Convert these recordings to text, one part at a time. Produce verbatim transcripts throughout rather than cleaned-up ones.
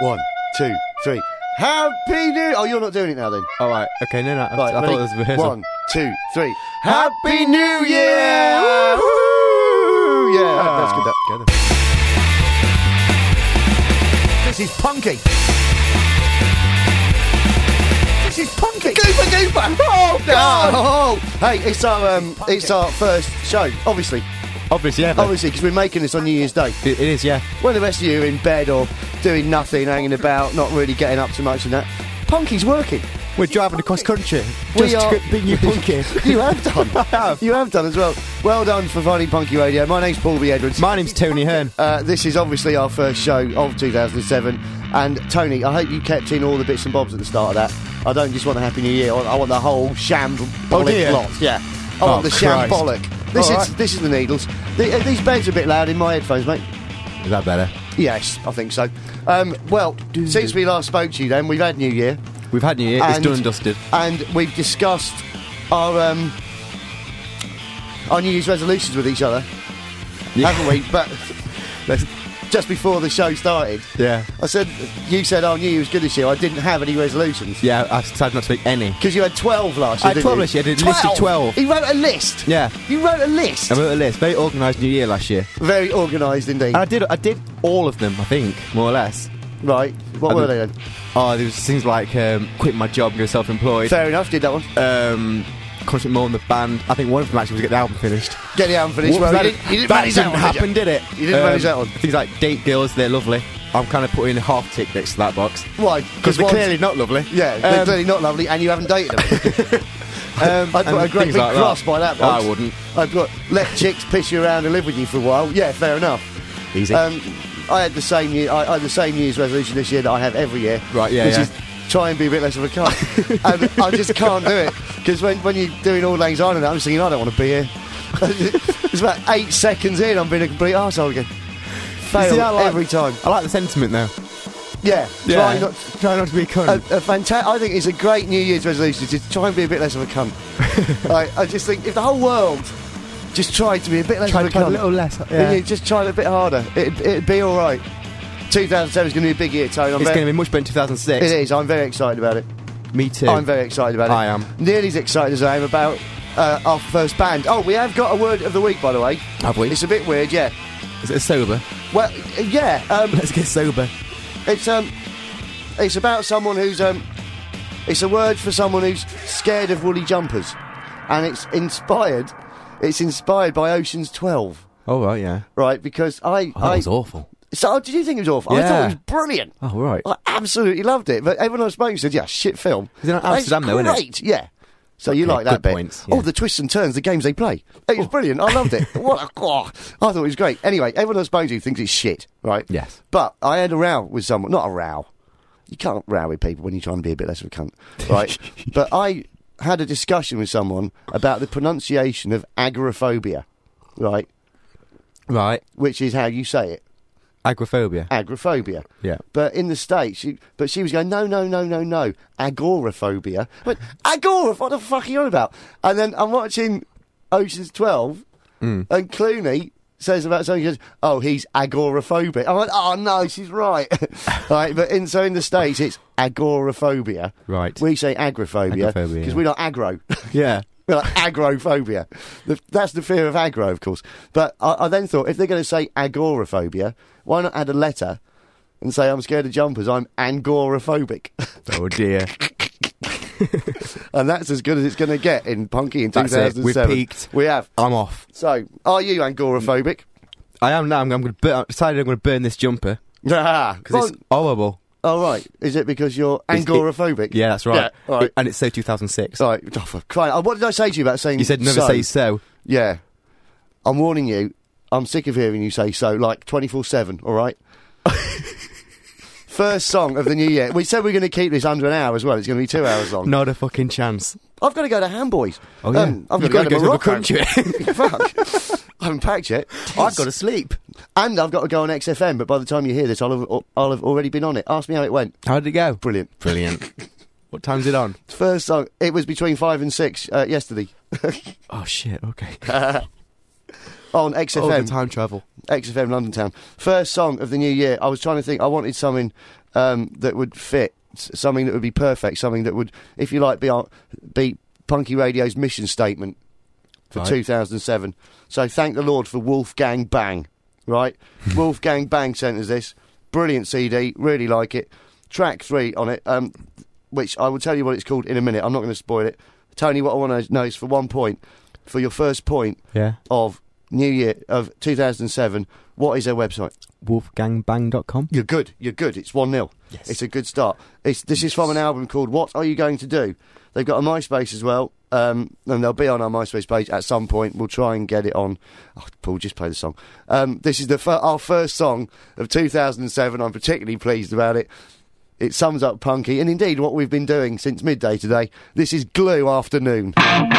One, two, three. Happy New... Oh, you're not doing it now, then. All right. Okay, no, no. I, Right, I ready? thought it was rehearsal. One, two, three. Happy New Year! Woo! Yeah, that, that's good. That. Together. This is Punky. This is Punky. Gooper Gooper. Oh, God. Oh. Hey, it's our, um, it's our first show, obviously. Obviously, yeah. but Obviously, because we're making this on New Year's Day. It, it is, yeah. When the rest of you are in bed or doing nothing, hanging about, not really getting up too much and that, Punky's working. We're driving across country. We Just are- to being you punky. You have done. I have. You have done as well. Well done for finding Punky Radio. My name's Paul B. Edwards. My name's Tony Hearn. Uh, this is obviously our first show of two thousand seven. And Tony, I hope you kept in all the bits and bobs at the start of that. I don't just want a Happy New Year. I want, I want the whole shambolic dear. lot. Yeah. I Oh, want the Christ. shambolic. This All is right. this is the Needles. The, uh, these beds are a bit loud in my headphones, mate. Is that better? Yes, I think so. Um, well, since we last spoke to you, then we've had New Year, We've had New Year. It's And- done and dusted. and we've discussed our um, our New Year's resolutions with each other, Yeah. haven't we? But Let's- just before the show started, yeah. I said you said, "Oh, New Year was good this year." I didn't have any resolutions Yeah, I decided not to make any. because you had twelve last I year. had didn't twelve you? last year, I did listed twelve. He wrote a list. Yeah. You wrote a list. I wrote a list. Very organised New Year last year. Very organised indeed. And I did I did all of them, I think, more or less. Right. What I were did- they then? Oh, there was things like um, quit my job and go self-employed. Fair enough. Did that one. Um, concentrate more on the band. I think one of them actually was to get the album finished. Get the album finished. Whoops, Well, that you didn't, you didn't that manage that didn't one, did you? happen, did it? You didn't manage that one. Things like date girls, they're lovely. I'm kind of putting a half tick next to that box. Why? Because they're one's- clearly not lovely. Yeah, they're Um, clearly not lovely, and you haven't dated them. Um, I'd put and a great things big like cross that. by that I box. wouldn't. I'd put let chicks piss you around and live with you for a while. Yeah, fair enough. Easy. Um, I had the same year. I, I had the same New Year's resolution this year that I have every year. Right, yeah, which yeah. is try and be a bit less of a cunt. And I just can't do it because when when you're doing All Lang Syne and that, I'm just thinking I don't want to be here. It's about eight seconds in, I'm being a complete arsehole again. Fail See, I like- every time. I like the sentiment though. Yeah, Yeah. try not. Try not to be a cunt. A, a fanta- I think it's a great New Year's resolution to try and be a bit less of a cunt. Like, I just think if the whole world just tried to be a bit less Try of a to play cunt, a little less. then Yeah. you just try it a bit harder, it'd, it'd be all right. two thousand seven is going to be a big year, Tony. I'm It's very, going to be much better in two thousand six. It is. I'm very excited about it. Me too. I'm very excited about it. I am. Nearly as excited as I am about uh, our first band. Oh, we have got a word of the week, by the way. Have we? It's a bit weird, yeah. Is it sober? Well, yeah. Um, Let's get sober. It's um, it's about someone who's um, it's a word for someone who's scared of woolly jumpers, and it's inspired. It's inspired by Ocean's twelve, Oh right, yeah. right? Because I, Oh, that I was awful. so did you think it was awful? I Yeah. thought it was brilliant. Oh right. I absolutely loved it. But everyone I spoke to said, "Yeah, shit film." Is it in Amsterdam It's though, isn't it? great, yeah. So you Okay, like that good bit? points, yeah. Oh, the twists and turns, the games they play. It was brilliant. I loved it. What? A, oh, I thought it was great. Anyway, everyone I spoke to thinks it's shit, right? Yes. But I had a row with someone. Not a row. You can't row with people when you're trying to be a bit less of a cunt, right? But I had a discussion with someone about the pronunciation of agoraphobia, right? Right. Which is how you say it, Agoraphobia. agoraphobia. Yeah. But in the States, she, but she was going, no, no, no, no, no, agoraphobia. But agoraph, what the fuck are you on about? And then I'm watching Ocean's twelve, Mm. and Clooney says about something, he goes, oh, he's agoraphobic. I went, oh, no, she's right. Right, but in, so in the States, it's agoraphobia. Right. We say agoraphobia, Agoraphobia, because yeah. we're not aggro. Yeah. We're like agrophobia. The, that's the fear of aggro, of course. But I, I then thought, if they're going to say agoraphobia, why not add a letter and say, I'm scared of jumpers, I'm angoraphobic. Oh dear. And that's as good as it's going to get in Punky in That's two it. thousand We've seven. peaked. We have. I'm off. So, are you angoraphobic? I am now. I'm, I'm going to. Bur- I've decided I'm going to burn this jumper Ah, because well, it's horrible. oh, right. Is it because you're It's- it- angoraphobic? Yeah, that's right. Yeah, all right. It- and it's so two thousand six. Right. Oh, for crying- oh, what did I say to you about saying You said never so? say so. Yeah. I'm warning you, I'm sick of hearing you say so, like, twenty-four seven, all right? First song of the new year. We said we're going to keep this under an hour as well. It's going to be two hours long. Not a fucking chance. I've got to go to Hamboys. Oh, yeah. Um, I've You've got to go to another Morocco. country. Fuck. I haven't packed yet. I've got to sleep. And I've got to go on X F M, but by the time you hear this, I'll have, I'll have already been on it. Ask me how it went. How did it go? Brilliant. Brilliant. What time's it on? First song, it was between five and six uh, yesterday. Oh shit. Okay. On X F M. Oh, the time travel. X F M London Town. First song of the new year. I was trying to think, I wanted something um, that would fit, s- something that would be perfect, something that would, if you like, be our, be Punky Radio's mission statement for Right. two thousand seven. So thank the Lord for Wolfgang Bang, right? Wolfgang Bang sent us this. Brilliant C D, really like it. Track three on it, um, which I will tell you what it's called in a minute. I'm not going to spoil it. Tony, what I want to know is for one point, for your first point Yeah. of New Year, of two thousand seven, what is their website? wolfgang bang dot com. You're good, you're good. It's one nil. Yes. It's a good start. It's, this is from an album called What Are You Going to Do? They've got a MySpace as well, um, and they'll be on our MySpace page at some point. We'll try and get it on. Oh, Paul, just play the song. Um, this is the fir- our first song of two thousand seven. I'm particularly pleased about it. It sums up Punky, and indeed what we've been doing since midday today. This is Glue Afternoon.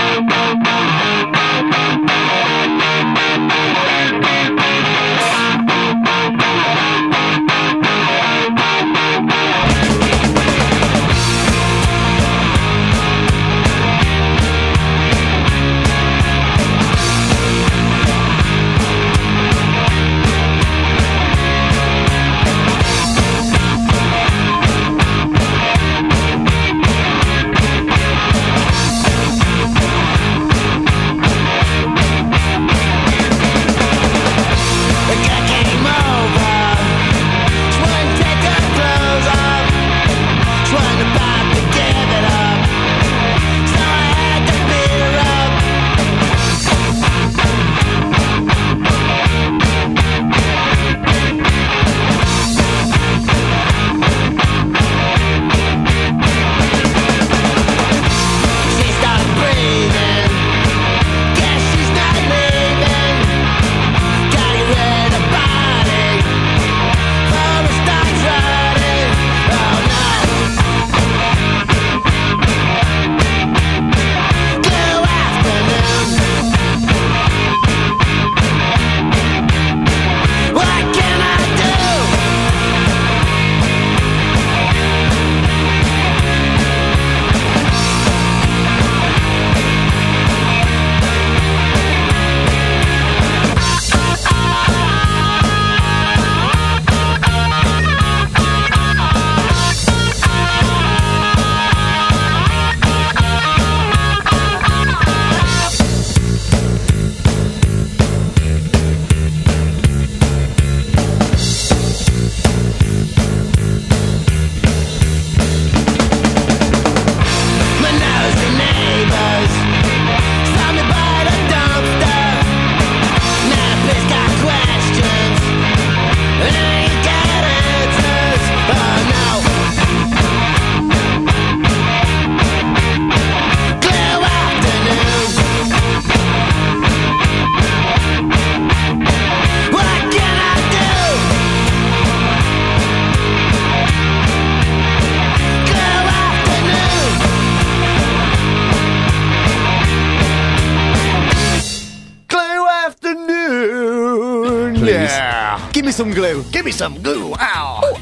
Yeah. Give me some glue. Give me some glue. Ow.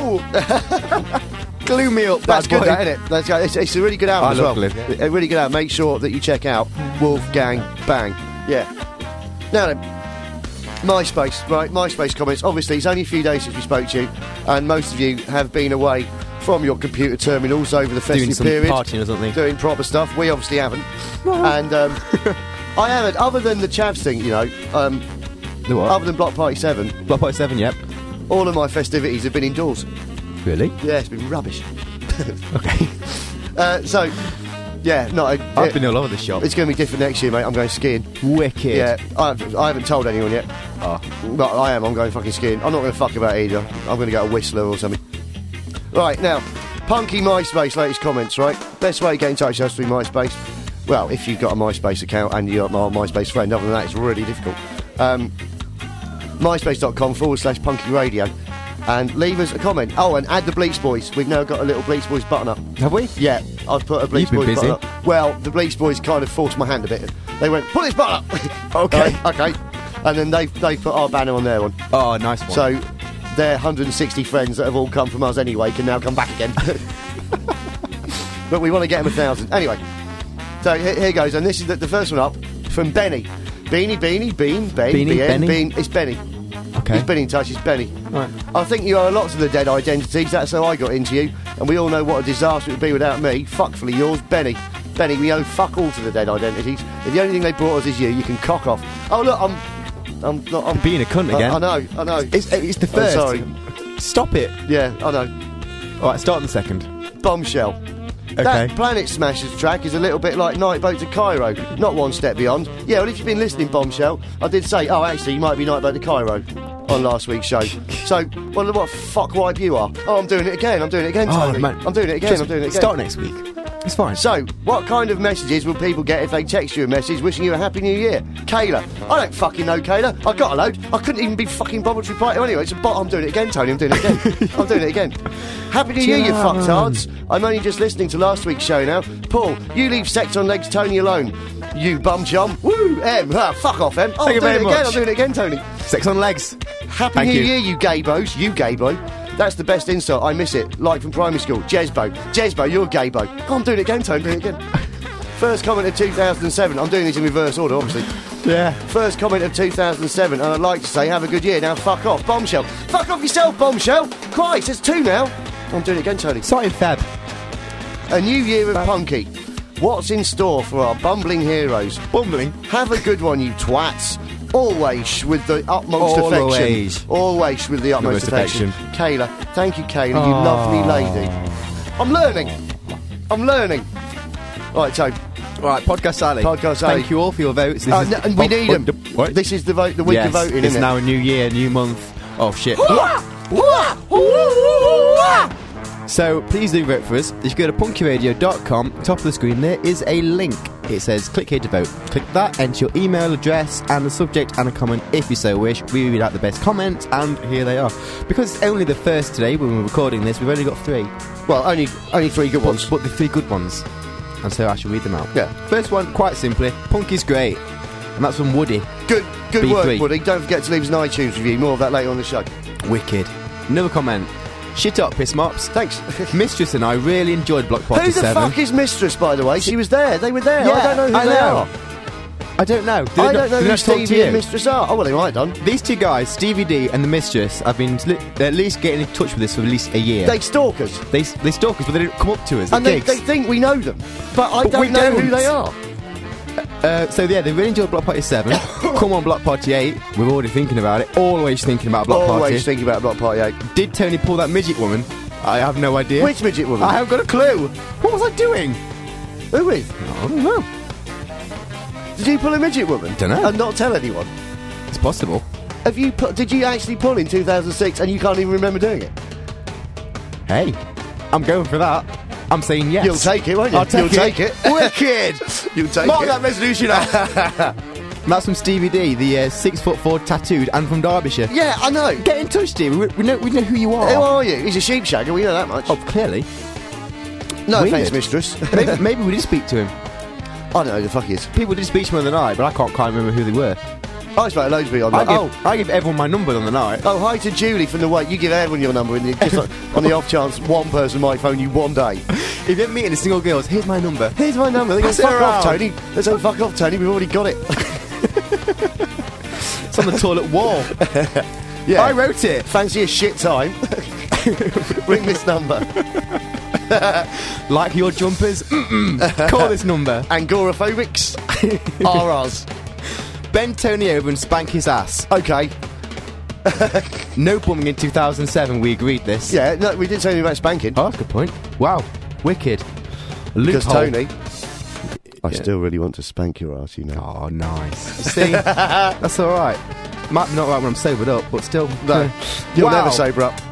Ow! Glue me up, That's bad good, boy. that, isn't it? That's, it's, it's a really good album I as love well. Glue. A really good album. Make sure that you check out Wolfgang Bang. Yeah. Now then, MySpace, right? MySpace comments. Obviously, it's only a few days since we spoke to you, and most of you have been away from your computer terminals over the festive Doing some period. partying or something. Doing proper stuff. We obviously haven't. and um, I haven't, other than the Chavs thing, you know, um, The what? other than Block Party seven, Block Party seven, yep. all of my festivities have been indoors. Really? Yeah, it's been rubbish. Okay. Uh, so, yeah, no, I, I've it- been all over the shop. it's going to be different next year, mate. I'm going skiing. Wicked. Yeah, I haven't, I haven't told anyone yet. Oh. But I am, I'm going fucking skiing. I'm not going to fuck about it either. I'm going to get a Whistler or something. Right, now, Punky MySpace, latest comments, right? Best way to get in touch with us through MySpace. Well, if you've got a MySpace account and you're my MySpace friend, other than that, it's really difficult. Um, MySpace.com forward slash Punky Radio. And leave us a comment. Oh, and add the Bleach Boys. We've now got a little Bleach Boys button up. Have we? Yeah, I've put a Bleach You've been Boys busy. button up. Well, the Bleach Boys kind of forced my hand a bit. They went, put this button up. Okay. Right, okay. And then they they put our banner on their one. Oh, nice one. So their one hundred sixty friends that have all come from us anyway can now come back again. But we want to get them a thousand. Anyway, so here, here goes. And this is the, the first one up from Benny. Beanie, Beanie, Bean, Ben, Beanie, Bien, Benny? Bean. It's Benny. Okay. He's been in touch, it's Benny. Right. I think you owe a lot to the Dead Identities, that's how I got into you, and we all know what a disaster it would be without me. Fuckfully yours, Benny. Benny, we owe fuck all to the Dead Identities. If the only thing they brought us is you, you can cock off. Oh, look, I'm... I'm not... I'm Being a cunt again. I, I know, I know. It's, it's the I'm first. sorry. Stop it. Yeah, I know. Alright, start on the second. Bombshell. Okay. That Planet Smashers track is a little bit like Night Boat to Cairo, not one step beyond. Yeah, well, if you've been listening, Bombshell, I did say, oh, actually, you might be Night Boat to Cairo on last week's show. So, well, what fuck wipe you are. Oh, I'm doing it again, I'm doing it again, Oh, Tony. man. I'm doing it again, Just I'm doing it again. Start next week. It's fine. So, what kind of messages will people get if they text you a message wishing you a Happy New Year? Kayla. I don't fucking know Kayla. I got a load. I couldn't even be fucking bothered to reply to anyway. It's a bot. I'm doing it again, Tony. I'm doing it again. I'm doing it again. Happy New Year, you fucktards. I'm only just listening to last week's show now. Paul, you leave sex on legs Tony alone. You bum chum. Woo, Em. Ah, fuck off, Em. Oh, Thank you I'm doing very it again. much. I'm doing it again, Tony. Sex on legs. Happy Thank New you. Year, you gay boys. You gay boy. That's the best insult. I miss it. Like from primary school. Jezbo. Jezbo, you're gay boy. Oh, I'm doing it again, Tony. I'm doing it again. First comment of two thousand seven. I'm doing this in reverse order, obviously. Yeah. First comment of two thousand seven, and I'd like to say, have a good year. Now, fuck off, Bombshell. Fuck off yourself, Bombshell. Christ, there's two now. I'm doing it again, Tony. Start in Feb. A new year of punky. What's in store for our bumbling heroes? Bumbling. Have a good one, you twats. Always with the utmost Always. affection. Always with the utmost Utmost affection. Kayla, thank you, Kayla, you lovely lady. I'm learning. I'm learning. Right, so Right, Podcast Sally. Podcast Sally. Thank you all for your votes. This uh, is no, and we oh, need oh, them. the- What? This is the vote, the week yes, of voting, it's isn't now a new year, new month. Oh, shit. it? So, please do vote for us. If you go to punky radio dot com, top of the screen there is a link. It says, click here to vote. Click that, enter your email address and the subject and a comment if you so wish. We read out the best comments, and here they are. Because it's only the first today, when we're recording this, we've only got three. Well, only only three good ones. But the three good ones. And so I shall read them out. Yeah. First one, quite simply, Punky's great. And that's from Woody. Good, good B three. work, Woody. Don't forget to leave us an iTunes review. More of that later on the show. Wicked. Another comment. Shit up, piss mops. Thanks. Mistress and I really enjoyed Block Party Who the seven. fuck is Mistress, by the way? She was there. They were there. Yeah, I don't know who I they know. are. I don't know. Did I not- don't know did who not talk to Stevie you? and Mistress are. Oh, well, they might have done. These two guys, Stevie D and the Mistress, have been li- they're at least getting in touch with us for at least a year. They stalk us. They, they stalk us, but they don't come up to us at And they, gigs. they think we know them. But I But don't we know who don't. they are. Uh, so yeah, they really enjoyed Block Party seven. Come on, Block Party eight. We're already thinking about it. Always thinking about Block Always Party. thinking about Block Party eight. Did Tony pull that midget woman? I have no idea. Which midget woman? I haven't got a clue. What was I doing? Who with? I don't know. Did you pull a midget woman? Dunno. And not tell anyone? It's possible. Have you? Pu- did you actually pull in two thousand six and you can't even remember doing it? Hey, I'm going for that. I'm saying yes. You'll take it, won't you? I'll take You'll it. take it. Wicked. You'll take Mark it. that resolution up. That's from Stevie D, the uh, six foot four tattooed and from Derbyshire. Yeah, I know. Get in touch, Stevie. We, we know we know who you are. Who are you? He's a sheep shagger. We know that much. Oh, clearly. no weird. offence, mistress. maybe, maybe we did speak to him. I don't know who the fuck he is. People did speak to him on the night, but I can't quite remember who they were. I spoke to loads of people on I that. give, I give everyone my number on the night. Oh, oh, hi to Julie from the Wait. You give everyone your number and you, just on, on the off chance one person might phone you one day. If you're meeting a single girl, here's my number. Here's my number. They go, Pass it fuck off, around. Tony. They say, fuck off, Tony. We've already got it. It's on the toilet wall. Yeah. I wrote it. Fancy a shit time? Ring this number. Like your jumpers? Mm-mm. Call this number. Angoraphobics? R Rs. Bend Tony over and spank his ass. Okay. No bumming in two thousand seven, we agreed this. Yeah, no, we did say anything about spanking. Oh, that's a good point. Wow. Wicked. Because Loophole. Tony... I Yeah. still really want to spank your ass, you know. Oh, nice. See? That's alright. Might be not right when I'm sobered up, but still. No, you'll Wow. never sober up.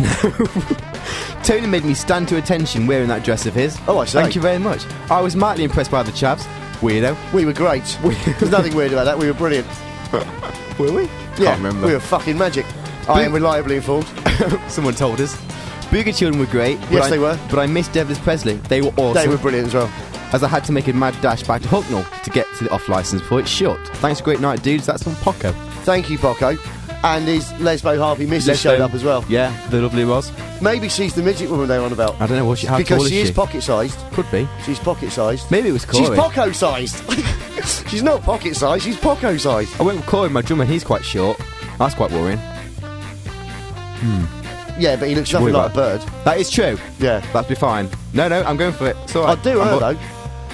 Tony made me stand to attention wearing that dress of his. Oh, I say. Thank you very much. I was mightily impressed by the chavs. Weirdo. We were great. There's nothing weird about that. We were brilliant. Were we? Yeah, Can't remember. we were fucking magic. I am reliably informed. Someone told us. Boogie Children were great. but Yes, I- they were. But I missed Devlis Presley. They were awesome. They were brilliant as well. As I had to make a mad dash back to Hucknall to get to the off licence before it shut. Thanks, great night, dudes. That's from Poco. Thank you, Poco. And his Lesbo Harvey missus Lesbo. showed up as well. Yeah, the lovely was. Maybe she's the midget woman they're on about. I don't know what she. How because tall is she she? is pocket-sized. Could be. She's pocket-sized. Maybe it was Corey. She's Poco-sized. She's not pocket-sized, she's Poco-sized. I went with Corey, my drummer. He's quite short. That's quite worrying. Yeah, but he looks nothing Worry like a about bird. That is true. Yeah. That'd be fine. No, no, I'm going for it. It's all I right. do I'm her, bo- though.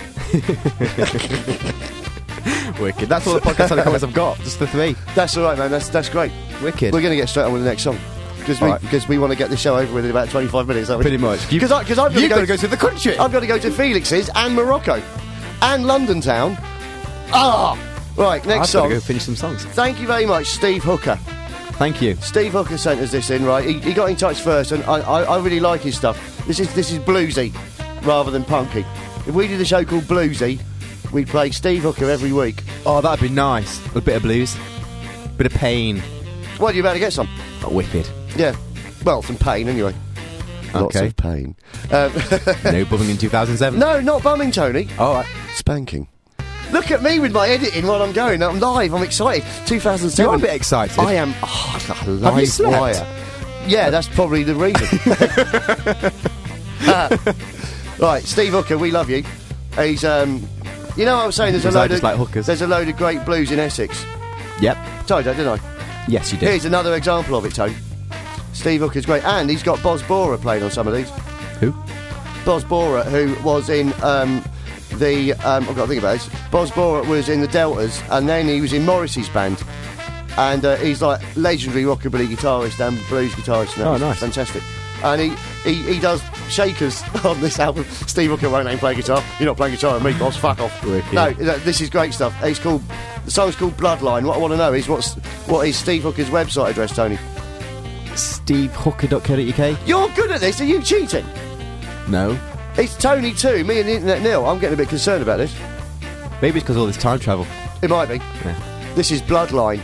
Wicked. That's all the podcast comments I've got. Just the three. That's all right, man. That's that's great. Wicked. We're going to get straight on with the next song. Because we, All right. because we want to get the show over with in about twenty-five minutes, haven't we? Pretty much. You- Because I've got to You've go, got to go to the country. I've got to go to Felix's and Morocco. And London Town. Ah! Right, next I've got song. to go finish some songs. Thank you very much, Steve Hooker. Thank you. Steve Hooker sent us this in, right? He, he got in touch first, and I, I, I really like his stuff. This is this is bluesy rather than punky. If we did a show called Bluesy, we'd play Steve Hooker every week. Oh, that'd be nice. A bit of blues. Bit of pain. Well, you better get some. Oh, wicked. Yeah. Well, some pain anyway. Lots Okay. of pain. Um, No bumming in two thousand seven. no, not bumming, Tony. All right. Spanking. Look at me with my editing while I'm going. I'm live. I'm excited. two thousand seven. You're a bit excited. I am. Oh, a Have you live slept? wire. Yeah, that's probably the reason. Uh, right, Steve Hooker, we love you. He's um, you know, I was saying there's a Because I load just of like hookers. there's a load of great blues in Essex. Yep. Told you, didn't I? Yes, you did. Here's another example of it, Tony. Steve Hooker's great, and he's got Boz Bora playing on some of these. Who? Boz Bora, who was in um, the um, I've got to think about this. Boz Bora was in the Deltas, and then he was in Morrissey's band, and uh, he's like legendary rockabilly guitarist and blues guitarist. And that Oh, was nice. fantastic. And he, he, he does shakers on this album. Steve Hooker won't ain't play guitar. You're not playing guitar with me, boss. Fuck off. Wicked. No, th- this is great stuff. It's called the song's called Bloodline. What I want to know is what's what is Steve Hooker's website address, Tony? steve hooker dot co dot U K. You're good at this. Are you cheating? No. It's Tony too. Me and the Internet Nil. I'm getting a bit concerned about this. Maybe it's because of all this time travel. It might be. Yeah. This is Bloodline.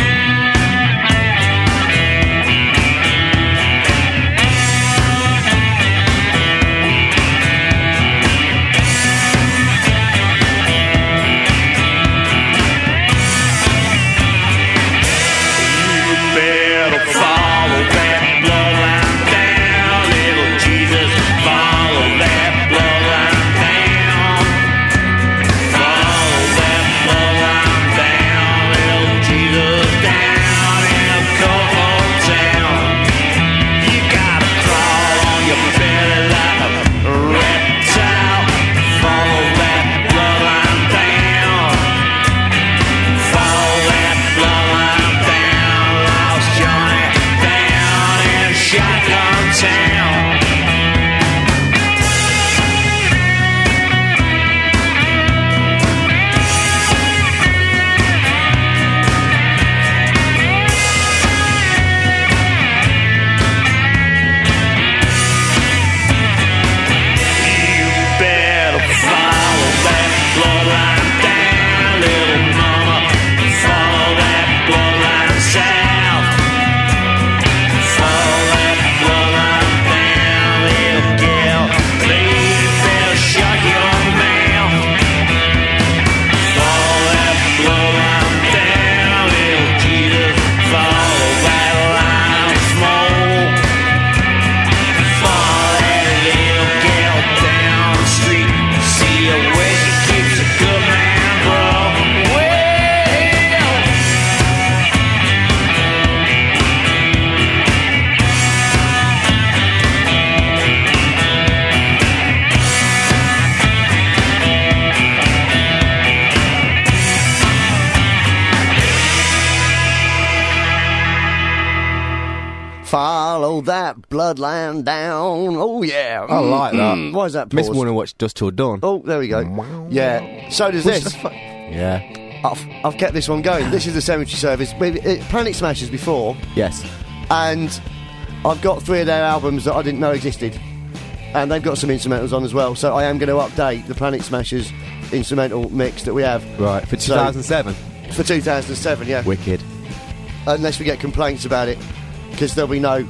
Follow that bloodline down. Oh, yeah. I like that. Mm. Why is that Makes pause? me want to watch Dust Till Dawn. Oh, there we go. Wow. Yeah. So does Which this. the fu- Yeah. I've, I've kept this one going. This is the Cemetery Service. We- it- Planet Smashers before, Yes. and I've got three of their albums that I didn't know existed. And they've got some instrumentals on as well. So I am going to update the Planet Smashers instrumental mix that we have Right. For So- two thousand seven. for two thousand seven, yeah. Wicked. Unless we get complaints about it, because there'll be no.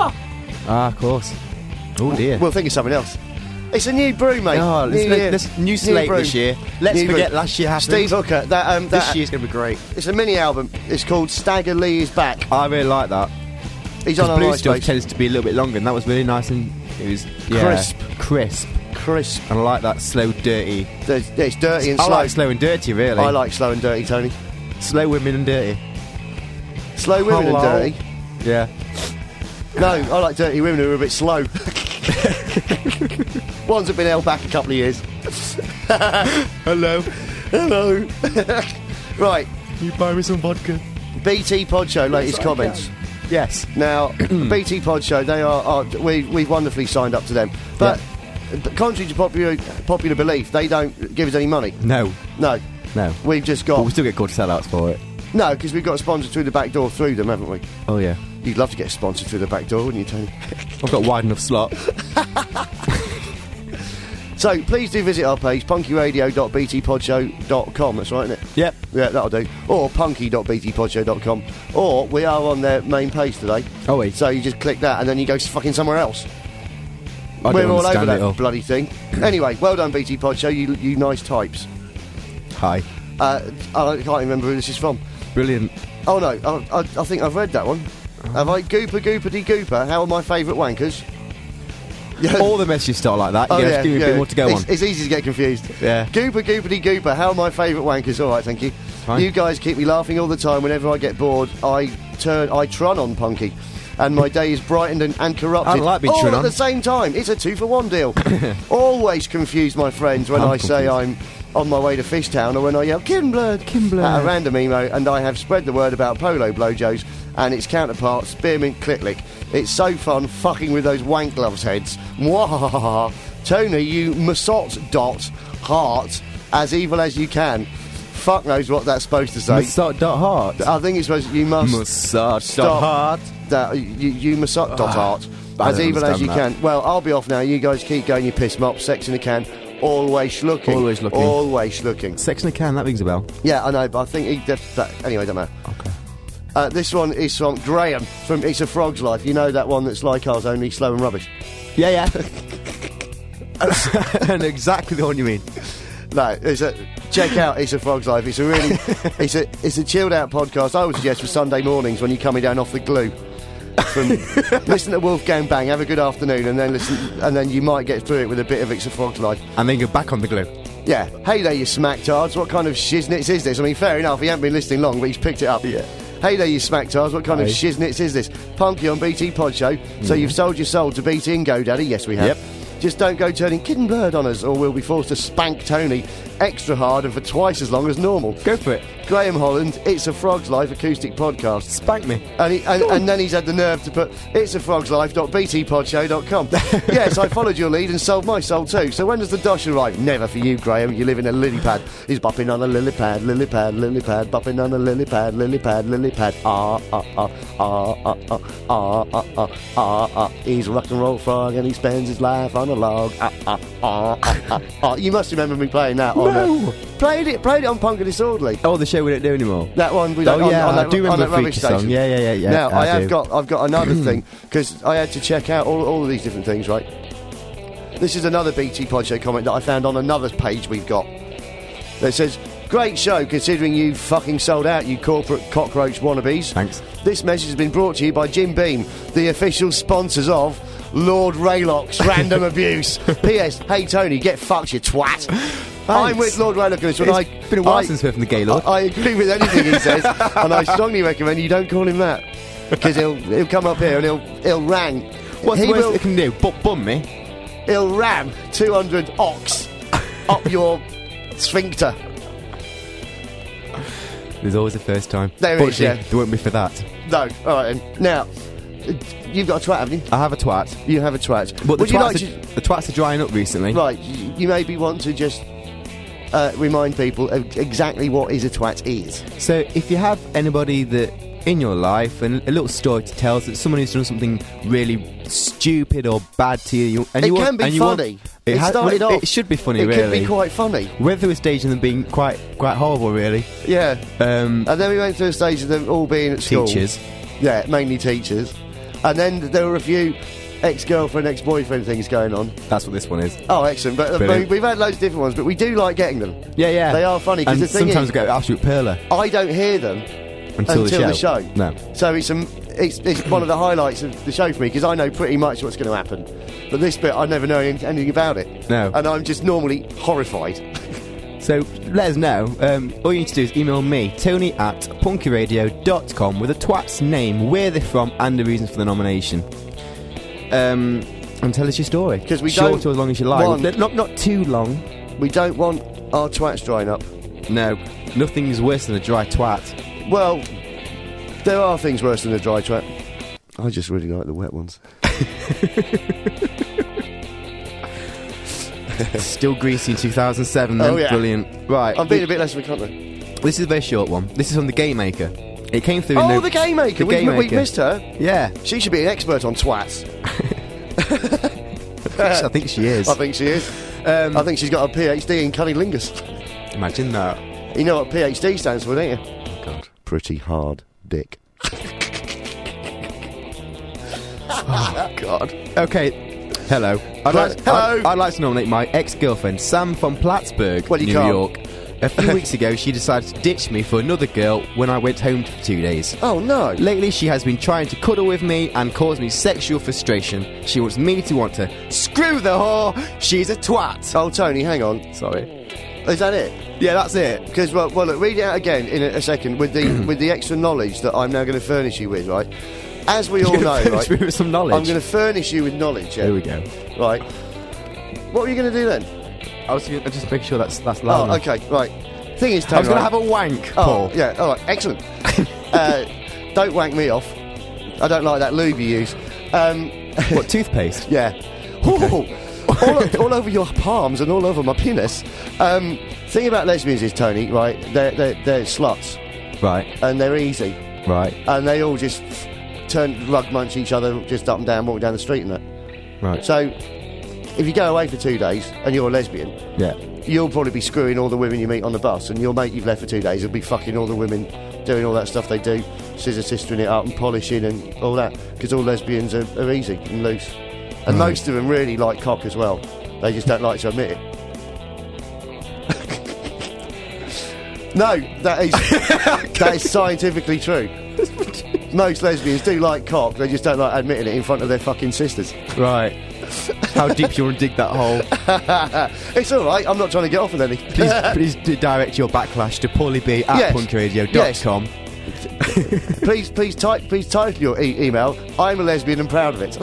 Ah, of course. Oh dear. We'll think of something else. It's a new brew, mate. Oh, new, let's, year. let's new slate brew. this year. Let's New forget brew. last year happened. Steve Hooker. That um, that This year's going to be great. it's a mini album. It's called Stagger Lee is Back. I really like that. He's on Because our blue stuff MySpace. tends to be a little bit longer, and that was really nice and it was yeah, Crisp. crisp. Crisp. And I like that slow, dirty. There's, yeah, it's dirty and I slow. like slow and dirty, really. I like slow and dirty, Tony. slow women and dirty. Slow women Hello. and dirty. Yeah. No, I like dirty women who are a bit slow. Ones have been held back a couple of years. Hello. Hello. Right. You buy me some vodka? B T Pod Show, latest I comments. Yes. Now, B T Pod Show, they are, are we, we've wonderfully signed up to them. But, but contrary to popular, popular belief, they don't give us any money. No. No. No. We've just got... But we still get good sellouts for it. No, because we've got sponsored through the back door through them, haven't we? Oh, yeah. You'd love to get sponsored through the back door, wouldn't you, Tony? I've got wide enough slot. So, please do visit our page, punky radio dot b t pod show dot com. That's right, isn't it? Yep. Yeah, that'll do. Or punky dot b t pod show dot com. Or, we are on their main page today. Oh, wait. So, you just click that and then you go fucking somewhere else. I We're don't all over understand that it all. bloody thing. Anyway, well done, B T Pod Show, you, you nice types. Hi. Uh, I can't remember who this is from. Brilliant. Oh no, I, I, I think I've read that one. Have I? Gooper, goopity, gooper. How are my favourite wankers? Yeah. All the messages start like that. Oh, yeah, yeah, just give me yeah. a bit more to go it's, on. It's easy to get confused. Yeah. Gooper, goopity, gooper. How are my favourite wankers? All right, thank you. Fine. You guys keep me laughing all the time. Whenever I get bored, I turn, I trun on Punky, and my day is brightened and, and corrupted. I don't like being all trun at on. the same time. It's a two for one deal. Always confuse my friends when I'm I say confused. I'm on my way to Fishtown, or when I yell Kinblad Kinblad. at a random emo, and I have spread the word about Polo Blowjos and its counterpart Spearmint Clicklick. It's so fun fucking with those wank gloves heads. Mwahahaha. Tony, you masot dot heart as evil as you can. Fuck knows what that's supposed to say. Massot dot heart. I think it's supposed to, you must Massot stop dot heart. that you, you masot dot heart I as don't evil as you understand can. Well, I'll be off now. You guys keep going, you piss mop, sex in a can. Always looking. Always looking. Always looking. Sex in a can, that rings a bell. Yeah, I know, but I think he def- that anyway, don't matter. Okay. Uh, this one is from Graham from It's a Frog's Life. You know that one that's like ours, only slow and rubbish. Yeah, yeah. And exactly the one you mean. No, it's a check out It's a Frog's Life. It's a really, it's a it's a chilled out podcast. I would suggest for Sunday mornings when you're coming down off the glue. From listen to Wolfgang Bang, have a good afternoon, and then listen, and then you might get through it with a bit of It's a Frog's Life. And then go back on the glue. Yeah. Hey there, you smacktards. What kind of shiznits is this? I mean, fair enough. He hasn't been listening long, but he's picked it up. Yeah. Hey there, you smacktards. What kind Hey. of shiznits is this? Punky on B T Pod Show. So you've sold your soul to B T and GoDaddy? Yes, we have. Yep. Just don't go turning kitten bird on us, or we'll be forced to spank Tony extra hard and for twice as long as normal. Go for it. Graham Holland, It's a Frog's Life acoustic podcast. Spank me. And, he, and, and then he's had the nerve to put it's a frog's life dot b t pod show dot com. Yes, I followed your lead and sold my soul too. So when does the dosh arrive? Never for you, Graham. You live in a lily pad. He's bopping on a lily pad, lily pad, lily pad, bopping on a lily pad, lily pad, lily pad. Ah, ah, ah, ah, ah, ah, ah, ah, ah, ah, ah. He's a rock and roll frog and he spends his life on a log. Ah, ah, ah, ah, ah, ah. You must remember me playing that on No. uh, Played it, played it on Punk and Disorderly. Oh, the show we don't do anymore. That one we Oh, on, yeah, on that, I do on remember that the rubbish feature song. station. Yeah, yeah, yeah, yeah. Now I, I have do. got I've got another thing because I had to check out all, all of these different things. Right, this is another B T Pod Show comment that I found on another page we've got that says, "Great show considering you fucking sold out, you corporate cockroach wannabes." Thanks. This message has been brought to you by Jim Beam, the official sponsors of Lord Raylock's Random Abuse. P S. Hey Tony, get fucked, you twat. I'm with Lord Raylock on this one. It's I, been a while I, since we've heard from the gay lord. I, I agree with anything he says, and I strongly recommend you don't call him that because he'll he'll come up here and he'll he'll rang. What's he the worst will, they can do? But bum me? He'll ram two hundred ox up your sphincter. There's always a first time. There but is, yeah. There won't be for that. No, all right then. Now, you've got a twat, haven't you? I have a twat. You have a twat. But the Would you twats, like are, to? the twats are drying up recently. Right, you, you maybe want to just uh, remind people of exactly what is a twat is. So if you have anybody that in your life and a little story to tell us that someone who's done something really stupid or bad to you, and It you can want, be and you funny. Want, It has- started well, it, off- it should be funny, It really. could be quite funny. Whether through a stage of them being quite quite horrible, really. Yeah. Um, And then we went through a stage of them all being at school. teachers. Yeah, mainly teachers. And then there were a few ex-girlfriend, ex-boyfriend things going on. That's what this one is. Oh, excellent. But uh, Brilliant. we've had loads of different ones, but we do like getting them. Yeah, yeah. They are funny, 'cause And the thing sometimes is- we get absolute perler I don't hear them until, until the, the show. show. No. So it's, um, it's, it's one of the highlights of the show for me, because I know pretty much what's going to happen. But this bit, I never know any- anything about it. No. And I'm just normally horrified. So let us know. Um, all you need to do is email me, Tony at punkyradio dot com, with a twat's name, where they're from, and the reasons for the nomination. Um, and tell us your story. Because we Short don't or as long as you like. want- Not not too long. We don't want our twats drying up. No, nothing's worse than a dry twat. Well, there are things worse than a dry twat. I just really like the wet ones. Still greasy in two thousand seven. Then. Oh, yeah. Brilliant. Right. I'm being a bit less of a cunt though. This is a very short one. This is from the Game Maker. It came through. in Oh, no- the Game Maker. The we, Game we Maker. missed her. Yeah. She should be an expert on twats. I think she is. I think she is. Um, I think she's got a PhD in cunnilingus. imagine that. You know what PhD stands for, don't you? Oh, God. Pretty hard dick. Oh, God. Okay. Hello. I'd like, Hello. I'd, I'd like to nominate my ex-girlfriend, Sam from Plattsburgh, Well, you New can't. York. A few weeks ago, she decided to ditch me for another girl when I went home for two days. Oh, no. Lately, she has been trying to cuddle with me and cause me sexual frustration. She wants me to want to screw the whore. She's a twat. Oh, Tony, hang on. Sorry. Is that it? Yeah, that's it. Because, well, well, look, read it out again in a, a second with the with the extra knowledge that I'm now going to furnish you with, right? As we all know, right? With some knowledge. I'm going to furnish you with knowledge, yeah? There we go. Right. What were you going to do then? I was gonna, just making sure that's that's loud Oh, enough. okay, right. Thing is, Tony, I was going right? to have a wank, Oh, Paul. yeah, all right, excellent. uh, don't wank me off. I don't like that lube you use. Um, What, toothpaste? yeah. Ooh, all, o- all over your palms and all over my penis. Um, thing about lesbians is, Tony, right, they're, they're, they're sluts, Right, and they're easy, right, and they all just turn, rug munch each other just up and down, walk down the street and that. right. So, if you go away for two days and you're a lesbian, Yeah. you'll probably be screwing all the women you meet on the bus, and your mate you've left for two days will be fucking all the women, doing all that stuff they do, scissor sistering it up and polishing and all that, because all lesbians are, are easy and loose. And Right. most of them really like cock as well. They just don't like to admit it. No, that is that is scientifically true. Most lesbians do like cock, they just don't like admitting it in front of their fucking sisters. Right. How deep do you want to dig that hole? It's alright, I'm not trying to get off with any. Please, please do direct your backlash to paulieb at Yes. punkradio dot com. please, please type, please type your e- email. I'm a lesbian and proud of it.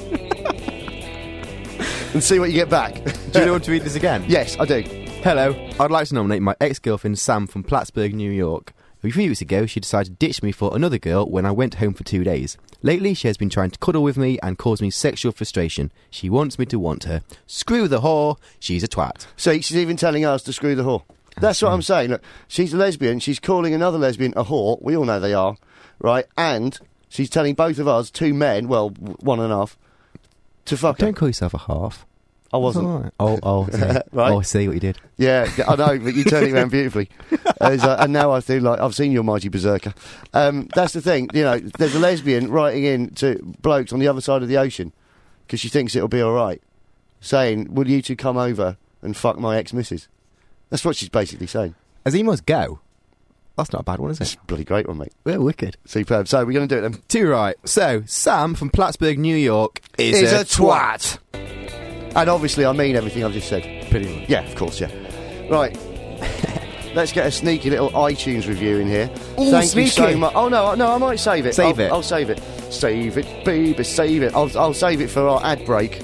And see what you get back. Do you want to read this again? Yes, I do. Hello. I'd like to nominate my ex-girlfriend Sam from Plattsburgh, New York. A few weeks ago, she decided to ditch me for another girl when I went home for two days. Lately, she has been trying to cuddle with me and cause me sexual frustration. She wants me to want her. Screw the whore. She's a twat. See, she's even telling us to screw the whore. That's what I'm saying. Look, she's a lesbian. She's calling another lesbian a whore. We all know they are, right? And she's telling both of us, two men, well, w- one and a half, to fuck her. Don't call yourself a half. I wasn't. All right. Oh, oh, okay. Right. Oh, I see what you did. Yeah, I know, but you turned it around beautifully. As, uh, and now I feel like I've seen your mighty berserker. Um, that's the thing, you know, there's a lesbian writing in to blokes on the other side of the ocean because she thinks it'll be all right, saying, will you two come over and fuck my ex-missus? That's what she's basically saying. As emails go, that's not a bad one, is It's it? a bloody great one, mate. Well, wicked. Superb. So we're going to do it then. Too right. So, Sam from Plattsburgh, New York is, Is a, a twat. And obviously I mean everything I've just said. Pretty much. Yeah, of course, yeah. Right. Let's get a sneaky little iTunes review in here. Ooh, Thank you so sneaky. much. Oh no, no, I might save it. Save I'll, it. I'll save it. Save it, baby, save it. I'll, I'll save it for our ad break.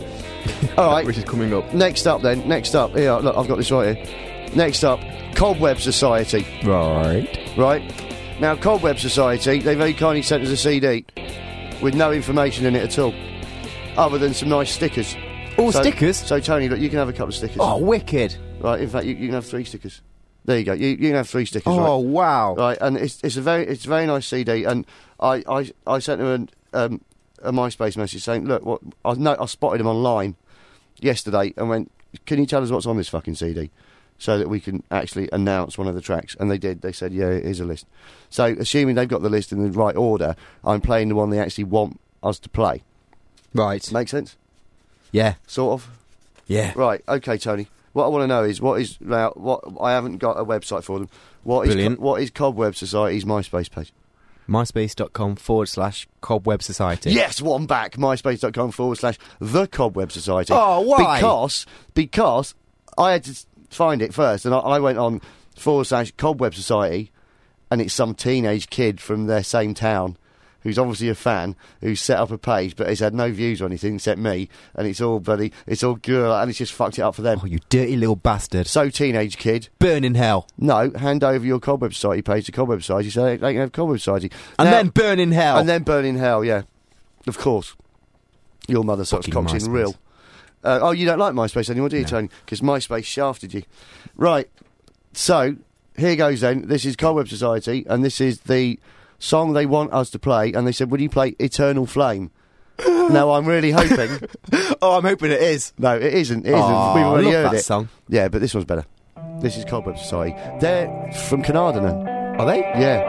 All right. Which is coming up. Next up, then. Next up. Here, look, I've got this right here. Next up, Cobweb Society. Right. Right. Now, Cobweb Society, they very kindly sent us a C D with no information in it at all, other than some nice stickers. All So- stickers? So, Tony, look, you can have a couple of stickers. Oh, wicked. Right, in fact, you, you can have three stickers. There you go. You, you can have three stickers. Oh, right? wow. Right, and it's it's a very it's a very nice C D. And I I, I sent him an, um, a MySpace message saying, look, what I know I spotted him online yesterday and went, can you tell us what's on this fucking C D, so that we can actually announce one of the tracks? And they did. They said, yeah, here's a list. So, assuming they've got the list in the right order, I'm playing the one they actually want us to play. Right. Make sense? Yeah. Sort of. Yeah. Right, okay, Tony. What I want to know is what is now what I haven't got a website for them. What is Brilliant. what is Cobweb Society's MySpace page? MySpace.com forward slash Cobweb Society. Yes, one back. MySpace.com forward slash the Cobweb Society. Oh, why? Because because I had to find it first, and I, I went on forward slash Cobweb Society, and it's some teenage kid from their same town who's obviously a fan, who's set up a page, but he's had no views or anything except me, and it's all bloody, it's all good, and it's just fucked it up for them. Oh, you dirty little bastard. So, teenage kid. Burn in hell. No, hand over your Cobweb Society page to Cobweb Society so they, they can have Cobweb Society. And Now- then burn in hell. And then burn in hell, yeah. Of course. Your mother sucks Fucking cocks in MySpace. real. Uh, oh, you don't like MySpace anymore, do you, No. Tony? Because MySpace shafted you. Right, so, here goes then. This is Cobweb Society, and this is the song they want us to play, and they said, would you play Eternal Flame? Now, I'm really hoping... Oh, I'm hoping it is. No, it isn't. It isn't. Oh, We've already I love heard that it. song. Yeah, but this one's better. This is Cobweb Society. They're from Carnarvon. Are they? Yeah.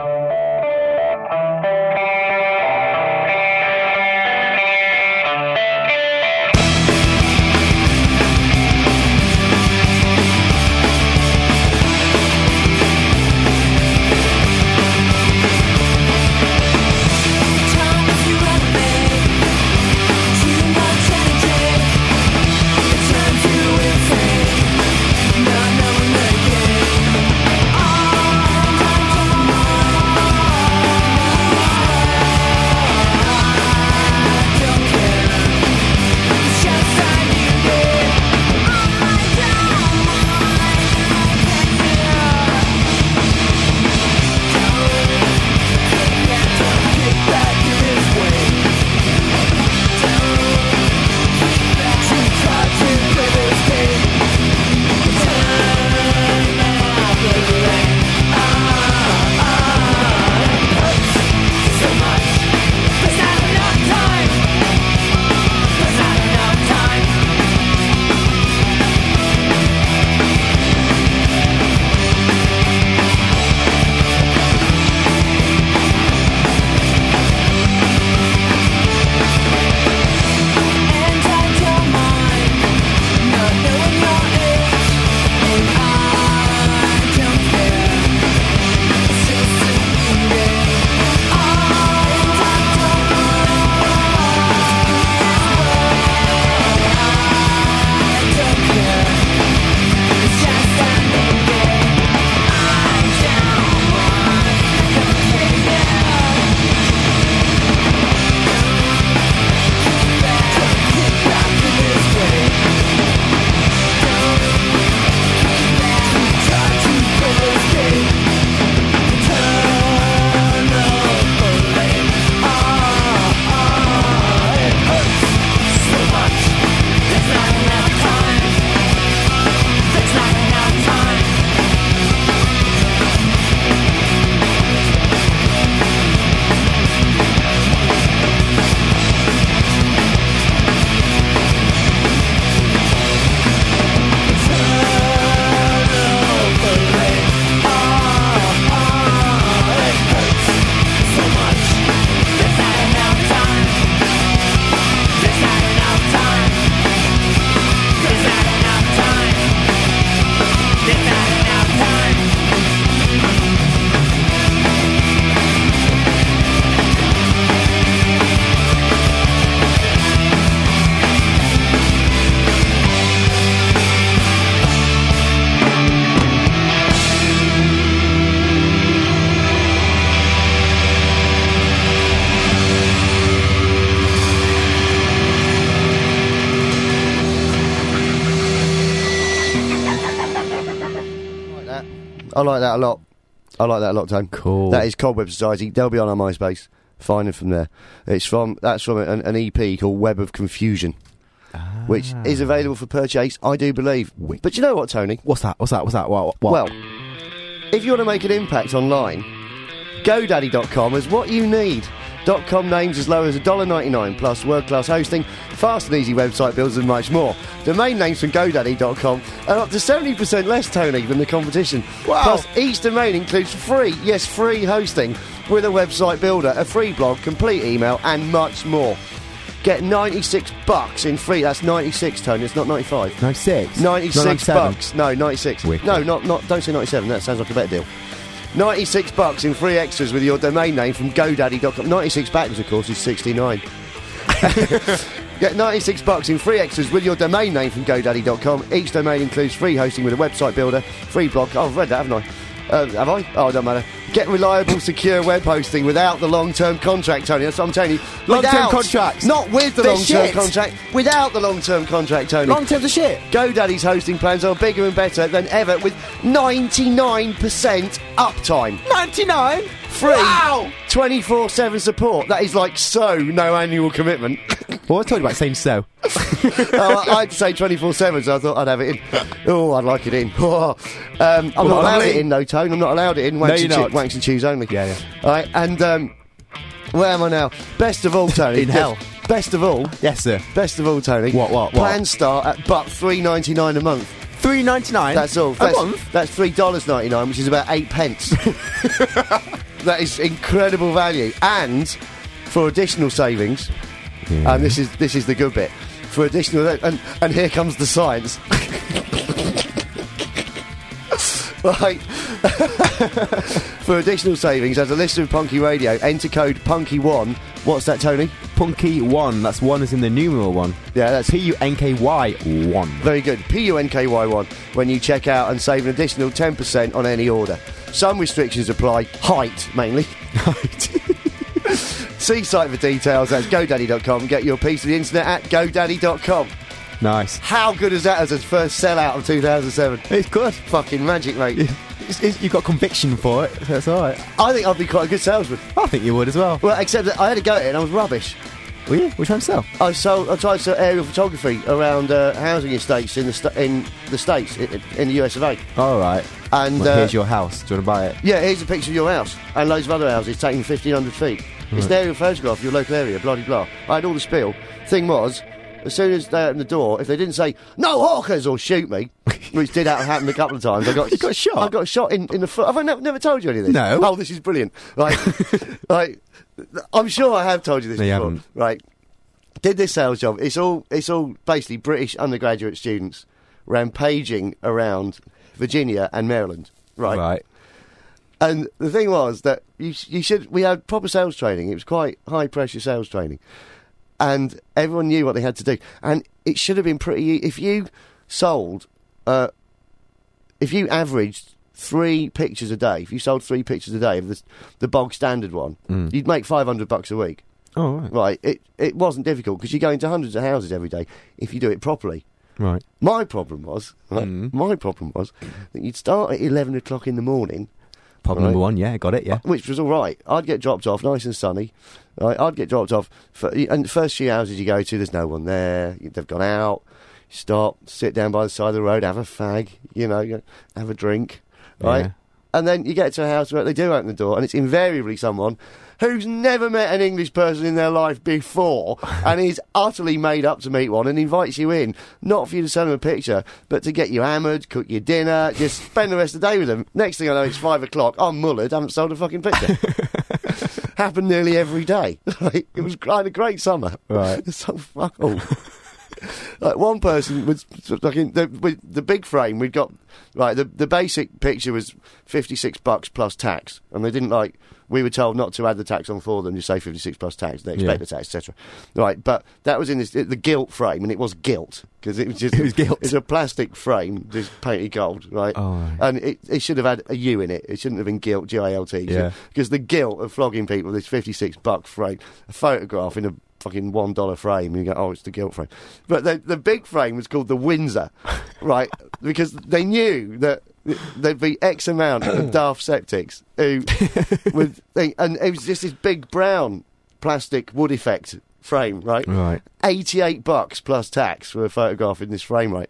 I like that a lot. I like that a lot, Tone. Cool. That is Cobweb Society. They'll be on our MySpace. Find it from there. It's from that's from an, an E P called Web of Confusion, Ah. which is available for purchase, I do believe. Wait. But you know what, Tony? What's that? What's that? What's that? What? what? Well, if you want to make an impact online, GoDaddy dot com is what you need. .com names as low as one dollar ninety-nine plus world-class hosting, fast and easy website builds and much more. Domain names from GoDaddy dot com are up to seventy percent less, Tony, than the competition. Wow. Plus, each domain includes free, yes, free hosting with a website builder, a free blog, complete email, and much more. Get ninety-six bucks in free. That's ninety-six, Tony. It's not ninety-five. ninety-six? ninety-six Not ninety-seven? bucks. No, ninety-six. Wicked. No, not not. Don't say ninety-seven. That sounds like a better deal. ninety-six bucks in free extras with your domain name from GoDaddy dot com. ninety-six backwards, of course, is sixty-nine. Get ninety-six bucks in free extras with your domain name from GoDaddy dot com. Each domain includes free hosting with a website builder, free blog. Oh, I've read that, haven't I? Uh, have I? Oh, it doesn't matter. Get reliable, secure web hosting without the long-term contract, Tony. That's what I'm telling you. Long-term Without- contracts. Not with the They're long-term shit. contract. Without the long-term contract, Tony. Long terms of shit. GoDaddy's hosting plans are bigger and better than ever with ninety-nine percent uptime. ninety-nine? Free Wow! twenty-four seven support. That is like so no annual commitment. Well, I told you about saying so. oh, I- I'd say twenty-four seven, so I thought I'd have it in. Oh, I'd like it in. Oh. Um, I'm not allowed Lovely. it in, though, Tone. I'm not allowed it in. Wanks, you're and, not. Che- wanks and cheese only. Yeah, yeah. All right, and um, where am I now? Best of all, Tony. In hell. Best of all. Yes, sir. Best of all, Tony. What, what, what? Plans start at but three ninety-nine a month. three ninety-nine. That's all. A That's, month? that's three dollars ninety-nine, which is about eight pence. That is incredible value. And for additional savings, Yeah. and this is this is the good bit. For additional, and and here comes the science. Right. For additional savings, as a listener of Punky Radio, enter code Punky one. What's that, Tony? Punky one. That's one is in the numeral one. Yeah, that's P U N K Y one. very good. P U N K Y one when you check out and save an additional ten percent on any order. Some restrictions apply. Height, mainly. See site for details. That's GoDaddy dot com. Get your piece of the internet at GoDaddy dot com. Nice. How good is that as its first sellout of two thousand seven? It's good. Fucking magic, mate. It's, it's, you've got conviction for it. That's all right. I think I'd be quite a good salesman. I think you would as well. Well, except that I had to go at it and I was rubbish. Were you? Which one to sell? I sold, I tried to sell aerial photography around uh, housing estates in the sta in the States, in, in the U S of A. All right. And Well, uh, here's your house. Do you want to buy it? yeah, here's a picture of your house and loads of other houses taken fifteen hundred feet. It's an aerial photograph of your local area, blah, blah, blah. I had all the spiel. Thing was, as soon as they opened the door, if they didn't say, no hawkers or shoot me, which did happen a couple of times, I got, You got shot? I got shot in, in the foot. Have I never, never told you any of this? No. Oh, this is brilliant. Like, like, I'm sure I have told you this No, you before. haven't. Right. Did this sales job. It's all, it's all basically British undergraduate students rampaging around Virginia and Maryland. Right. Right. And the thing was that you, you should. We had proper sales training. It was quite high pressure sales training, and everyone knew what they had to do. And it should have been pretty. e- If you sold, uh, if you averaged three pictures a day, if you sold three pictures a day of the the bog standard one, Mm. you'd make five hundred bucks a week. Oh, right. Right? It it wasn't difficult because you go into hundreds of houses every day if you do it properly. Right. My problem was, right, Mm. my problem was that you'd start at eleven o'clock in the morning. Problem Right. number one. Yeah, got it. Yeah. Which was all right. I'd get dropped off, nice and sunny. Right, I'd get dropped off, for, and the first few houses you go to, there's no one there. They've gone out. Stop, sit down by the side of the road, have a fag, you know, have a drink, right? Yeah. And then you get to a house where they do open the door, and it's invariably someone who's never met an English person in their life before, and is utterly made up to meet one, and invites you in, not for you to send them a picture, but to get you hammered, cook your dinner, just spend the rest of the day with them. Next thing I know, it's five o'clock. I'm mullered, haven't sold a fucking picture. Happened nearly every day. Like, it was kind of great summer. Right. So fuck all. Like one person was fucking the with the big frame. We'd got right. The the basic picture was fifty six bucks plus tax, and they didn't like. We were told not to add the tax on for them. You say fifty six plus tax. They expect Yeah. the tax, et cetera. Right, but that was in this, the gilt frame, and it was gilt because it was just It was gilt. It's a plastic frame, just painted gold, right? Oh, right. And it it should have had a U in it. It shouldn't have been gilt, G I L T. Yeah. Because the guilt of flogging people, this fifty six buck frame, a photograph in a fucking one dollar frame, and you go, oh, it's the gilt frame. But the the big frame was called the Windsor, right? Because they knew that there'd be X amount of daft septics who would think, and it was just this big brown plastic wood effect frame, right? Right. eighty-eight bucks plus tax for a photograph in this frame, right?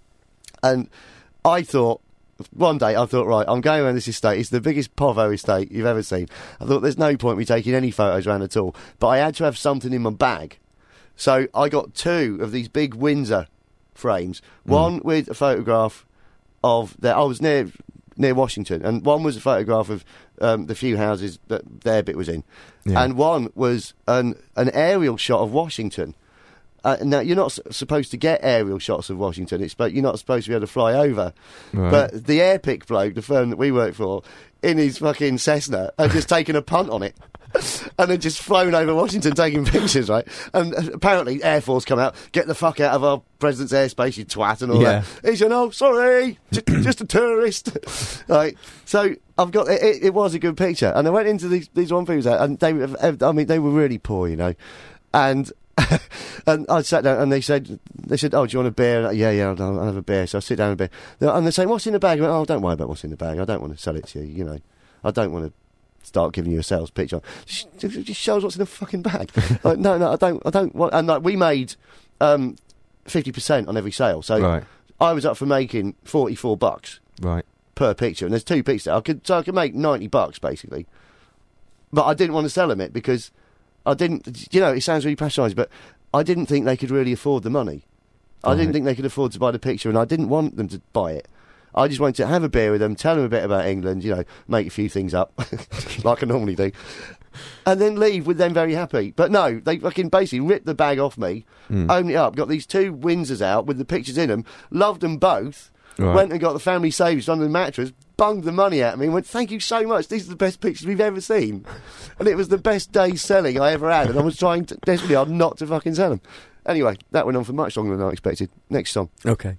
And I thought, one day I thought, right, I'm going around this estate. It's the biggest povo estate you've ever seen. I thought there's no point me taking any photos around at all. But I had to have something in my bag. So I got two of these big Windsor frames. One with a photograph of the, I was near near Washington, and one was a photograph of um, the few houses that their bit was in, Yeah. and one was an an aerial shot of Washington. Uh, now you're not s- supposed to get aerial shots of Washington. It's but you're not supposed to be able to fly over. Right. But the Airpic bloke, the firm that we work for, in his fucking Cessna, had just taken a punt on it. and then just flown over Washington taking pictures, right? And uh, apparently Air Force come out, get the fuck out of our president's airspace, you twat, and all Yeah. that. He said, "Oh, sorry, just, just a tourist." Right. So I've got it, it. It was a good picture, and I went into these these one people's out, and they, I mean, they were really poor, you know, and. And I sat down and they said, they said, "Oh, do you want a beer?" And I, yeah, yeah, I'll, I'll have a beer. So I sit down and a beer. And they're saying, "What's in the bag?" I went, "Oh, don't worry about what's in the bag. I don't want to sell it to you, you know. I don't want to start giving you a sales pitch on. Just, just show us what's in the fucking bag." Like, no, no, I don't, I don't want. And like, we made um, fifty percent on every sale. So Right. I was up for making forty-four bucks Right. per picture. And there's two pictures. I could, so I could make ninety bucks basically. But I didn't want to sell them it because I didn't, you know, it sounds really patronising, but I didn't think they could really afford the money. I Right. didn't think they could afford to buy the picture, and I didn't want them to buy it. I just wanted to have a beer with them, tell them a bit about England, you know, make a few things up, like I normally do, and then leave with them very happy. But no, they fucking basically ripped the bag off me, Mm. opened it up, got these two Windsors out with the pictures in them, loved them both, Right. went and got the family savings under the mattress, bunged the money at me and went, "Thank you so much, these are the best pictures we've ever seen." And it was the best day selling I ever had, and I was trying to, desperately hard not to fucking sell them. Anyway, that went on for much longer than I expected. Next song. Okay.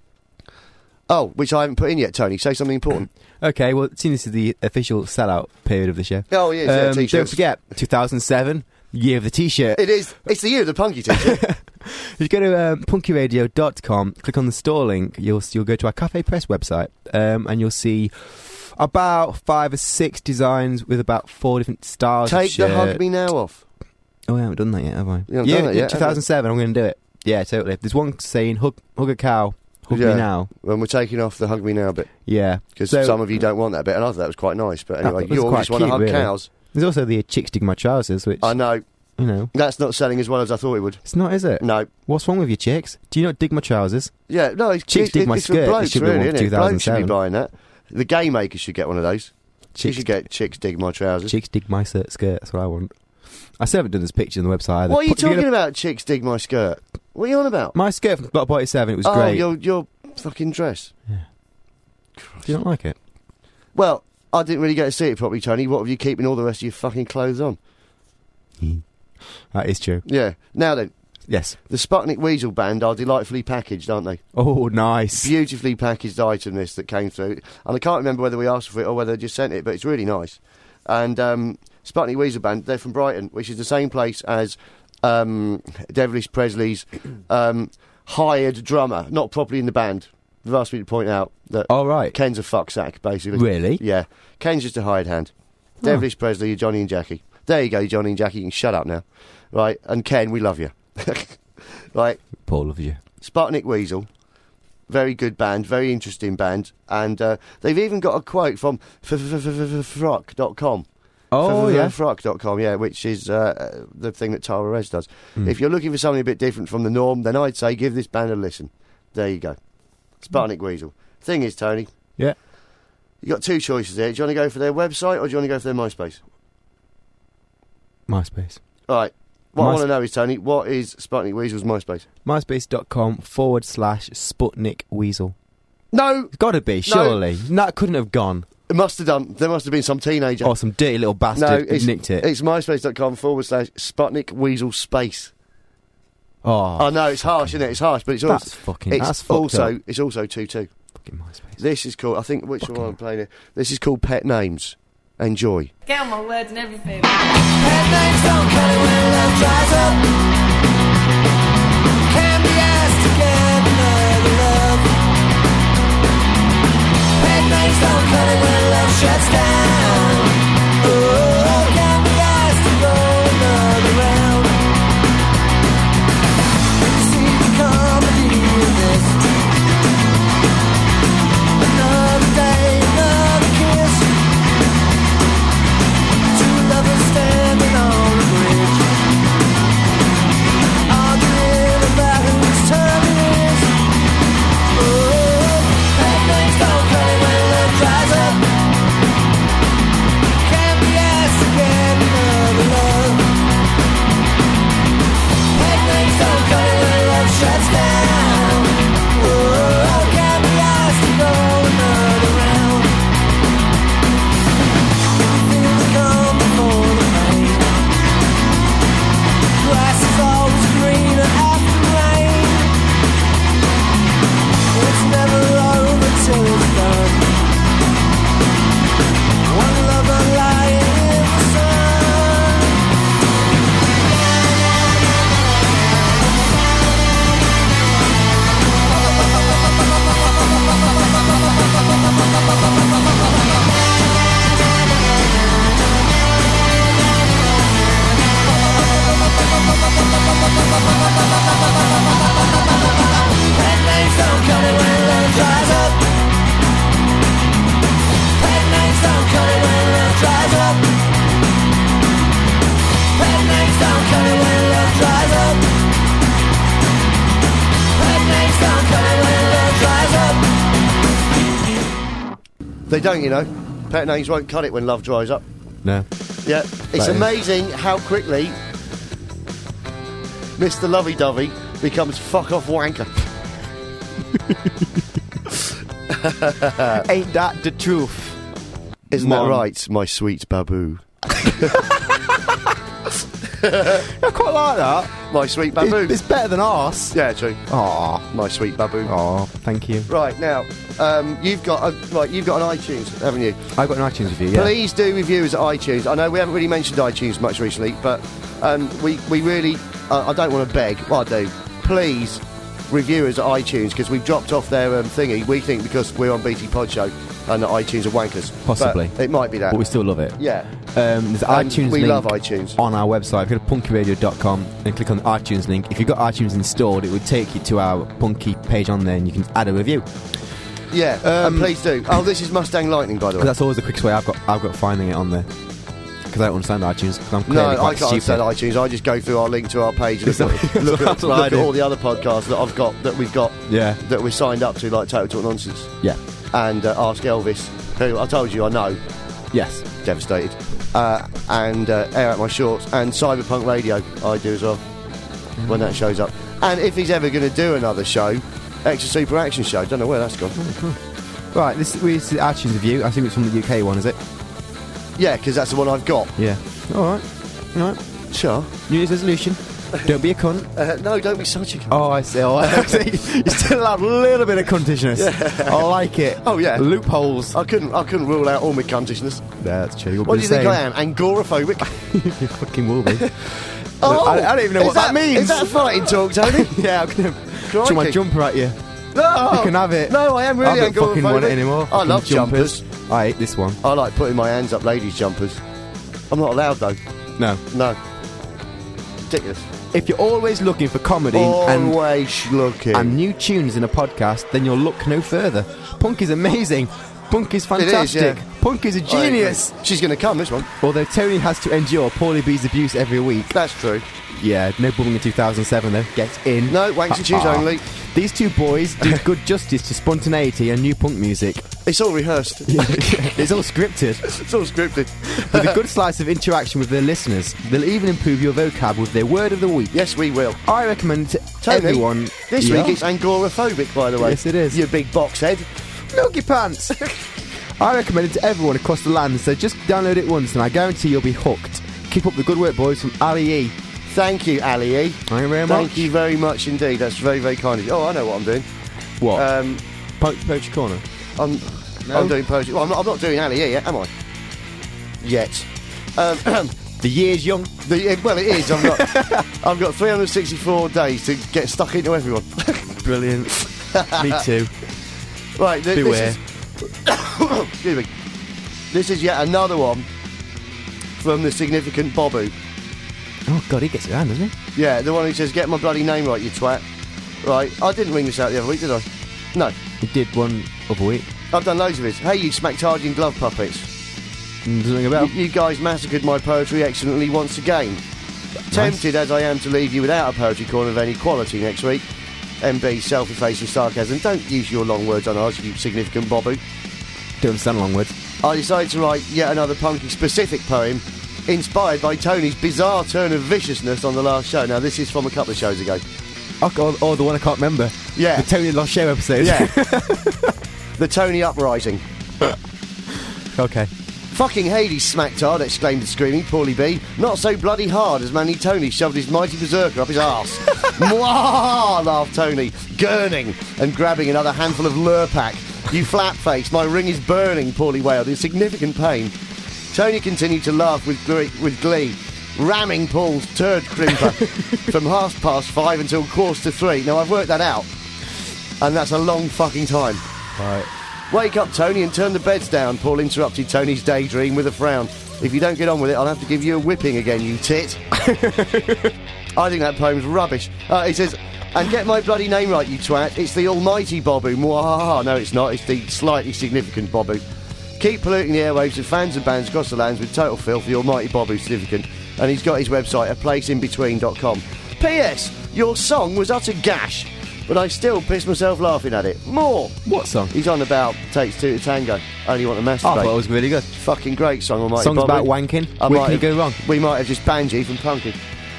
Oh, which I haven't put in yet, Tony. Say something important. Okay, well, seeing this is the official sellout period of the show. Oh, yes, yeah, Um, t-shirts. don't forget, two thousand seven, year of the T-shirt. It is. It's the year of the punky t-shirt. If you go to um, punky radio dot com, click on the store link, you'll you'll go to our Cafe Press website, um, and you'll see about five or six designs with about four different styles of Take the shirt. Hug Me Now off. Oh, I haven't done that yet, have I? You haven't yeah, done it yet, two thousand seven, I'm going to do it. Yeah, totally. There's one saying, hug, hug a cow, hug Yeah. me now. When we're taking off the Hug Me Now bit. Yeah. Because So- some of you don't want that bit, and I thought that was quite nice. But anyway, That was you all quite just want to cute, hug really. cows. There's also the chicks dig my trousers, which, I know. you know, That's not selling as well as I thought it would. it's not, is it? No. What's wrong with you, chicks? Do you not dig my trousers? Yeah, no, it's, Chicks it, dig it, my it's skirt. for It blokes, should be really, one isn't it? Blokes should be two thousand seven. buying that. The gay makers should get one of those. You Chicks, should get Chicks Dig My Trousers. chicks dig my skirt. skirt, That's what I want. I still haven't done this picture on the website either. What are you Put- you're talking gonna- about, Chicks Dig My Skirt? What are you on about? My skirt from Block forty-seven, it was oh, great. your, your fucking dress. Yeah. Christ. Do you not like it? Well, I didn't really get to see it properly, Tony. What have you keeping all the rest of your fucking clothes on? That is true. Yeah. Now then, Yes. the Sputnik Weasel Band are delightfully packaged, aren't they? Oh, nice. Beautifully packaged item, this, that came through. And I can't remember whether we asked for it or whether they just sent it, but it's really nice. And um, Sputnik Weasel Band, they're from Brighton, which is the same place as um, Devilish Presley's um, hired drummer, not properly in the band. They've asked me to point out that All right. Ken's a fucksack, basically. Really? Yeah. Ken's just a hired hand. Oh. Devilish Presley, you're Johnny and Jackie. There you go, Johnny and Jackie, you can shut up now. Right, and Ken, we love you. Right, Paul loves you. Sputnik Weasel, very good band, very interesting band, and uh, they've even got a quote from frock dot com. Oh, yeah. frock dot com, yeah, which is uh, the thing that Tara Rez does. Mm. If you're looking for something a bit different from the norm, then I'd say give this band a listen. There you go. Sputnik Weasel. Thing is, Tony, Yeah. you got two choices here. Do you want to go for their website or do you want to go for their MySpace? MySpace. All right. What I Mys- want to know is, Tony, what is Sputnik Weasel's MySpace? MySpace.com forward slash Sputnik Weasel. No! It's got to be, surely. No, it couldn't have gone. It must have done. There must have been some teenager. Or some dirty little no, bastard it's, nicked it. it's myspace.com forward slash Sputnik Weasel Space. oh, I know, it's harsh, isn't it? It's harsh, but it's that's also... fucking... It's that's fucked also up. it's also two two. Fucking MySpace. This is called, I think, which Fucking one I'm playing here? This is called Pet Names. Enjoy. Count my words and everything. Pet names don't cut it when love dries up. Can be asked to get another love. Pet names don't cut it when love shuts down. Oh, can be asked to go another round. You see the comedy of this. Another day, another kiss. Two lovers standing on a bridge. They don't, you know. Pet names won't cut it when love dries up. No. Yeah. It's That is- amazing how quickly Mister Lovey-Dovey becomes fuck-off wanker. Ain't that the truth? Isn't Mom. that right, my sweet baboo? I quite like that. My sweet baboo. It's, it's better than arse. Yeah, true. Aw. My sweet baboo. Aw, thank you. Right, now, um, you've got a, right, you've got an iTunes, haven't you? I've got an iTunes review, yeah. Please do reviews at iTunes. I know we haven't really mentioned iTunes much recently, but um, we, we really, uh, I don't want to beg, well I do, please review us at iTunes, because we've dropped off their um, thingy, we think because we're on B T Pod Show, and that iTunes are wankers. Possibly. But it might be that. But we still love it. Yeah. Um, there's an And iTunes we link love iTunes. on our website. Go to punky radio dot com and click on the iTunes link. If you've got iTunes installed, it would take you to our Punky page on there and you can add a review. Yeah, Um, and please do. Oh, this is Mustang Lightning, by the Because way. that's always the quickest way I've got I've got finding it on there. Because I don't understand iTunes. Because I'm No, clearly I quite can't stupid. understand iTunes. I just go through our link to our page and look, at, look, at, That's what I look at do. all the other podcasts that I've got, that we've got, Yeah. that we're signed up to, like Total Talk Nonsense Yeah. and uh, Ask Elvis, who I told you I know, Yes. devastated, uh, and uh, Air Out My Shorts, and Cyberpunk Radio I do as well, when that shows up. And if he's ever going to do another show, Extra Super Action Show, don't know where that's gone. Right, this, this is the iTunes review. I think it's from the U K one, is it? Yeah, because that's the one I've got. Yeah. Alright. Alright. Sure. New Year's resolution. Don't be a cunt. Uh, no, don't be such a cunt. Oh, I see. Oh, I see. You still have a little bit of cuntishness. I like it. Oh, yeah. Loopholes. I couldn't I couldn't rule out all my cuntishness. Yeah, that's true. You'll What be do you the think I same. am? Angoraphobic? You fucking will be. Oh, I, I don't even know is what that, means. Is that fighting talk, Tony? Yeah, I'm going to throw my Crikey. jumper at you. No, You can have it. No, I am really I don't fucking want it agoraphobic. anymore. I Fucking love jumpers. I hate this one. I like putting my hands up ladies' jumpers. I'm not allowed though. No. No. Ridiculous. If you're always looking for comedy and, Always looking. and new tunes in a podcast, then you'll look no further. Punk is amazing. Punk is fantastic. yeah. Punk is a I agree. genius. She's going to come, this one. Although Tony has to endure Paulie B's abuse every week. That's true. Yeah, no bumming in two thousand seven though. Get in. No, wanks and cheese Ah. only. These two boys do good justice to spontaneity and new punk music. It's all rehearsed. It's all scripted. It's all scripted. With a good slice of interaction with their listeners. They'll even improve your vocab with their word of the week. Yes, we will. I recommend to Tony, everyone. This Yeah. week it's angoraphobic, by the way. Yes, it is. You big box head. Milky Pants. I recommend it to everyone across the land, so just download it once and I guarantee you'll be hooked. Keep up the good work, boys, from Ali E. Thank you, Ali E. Thank you very Thank much. you very much indeed. That's very, very kind of you. Oh, I know what I'm doing. What? Um, Po- Poacher Corner. I'm, No? I'm doing poetry. Well, I'm not, I'm not doing Ali E yet, am I? Yet. Um, The year's young. the, eh, well, it is. I've got, I've got three hundred sixty-four days to get stuck into everyone. Brilliant. Me too. Right, th- Beware. this is, excuse me. This is yet another one from the significant Bobu. Oh, God, he gets around, doesn't he? Yeah, the one who says, "Get my bloody name right, you twat." Right, I didn't ring this out the other week, did I? No, He did one other week. I've done loads of it. Hey, you smack-charging glove puppets. Mm, Doesn't ring a bell. You, you guys massacred my poetry excellently once again. Tempted as I am to leave you without a poetry corner of any quality next week. M B, self-effacing sarcasm. Don't use your long words on ours, you significant Bobu. Don't understand long words. I decided to write yet another punky-specific poem inspired by Tony's bizarre turn of viciousness on the last show. Now, this is from a couple of shows ago. Oh, God, oh, the one I can't remember. Yeah. The Tony Lost Show episode. Yeah. The Tony Uprising. Okay. Fucking Hades, smacked-hard, exclaimed the screaming Paulie B. Not so bloody hard as Manly Tony shoved his mighty berserker up his arse. Mwah! Laughed Tony, gurning and grabbing another handful of Lurpak. You flat-face, my ring is burning, Paulie wailed, in significant pain. Tony continued to laugh with glee, with glee ramming Paul's turd crimper from half past five until quarter to three. Now, I've worked that out, and that's a long fucking time. Right. Wake up, Tony, and turn the beds down, Paul interrupted Tony's daydream with a frown. If you don't get on with it, I'll have to give you a whipping again, you tit. I think that poem's rubbish. Uh, he says, and get my bloody name right, you twat. It's the almighty Bobu. Mwahaha. No, it's not. It's the slightly significant Bobu. Keep polluting the airwaves of fans and bands across the lands with total filth, the almighty Bobu significant. And he's got his website, a place in between dot com. P S. Your song was utter gash. but I still piss myself laughing at it. More! What song? He's on about Takes Two to Tango. Only Want to I thought it Masturbate. was really good. Fucking great song, Almighty Songs Bobby. about wanking. I Where might can you have- go wrong? We might have just banned you from punking.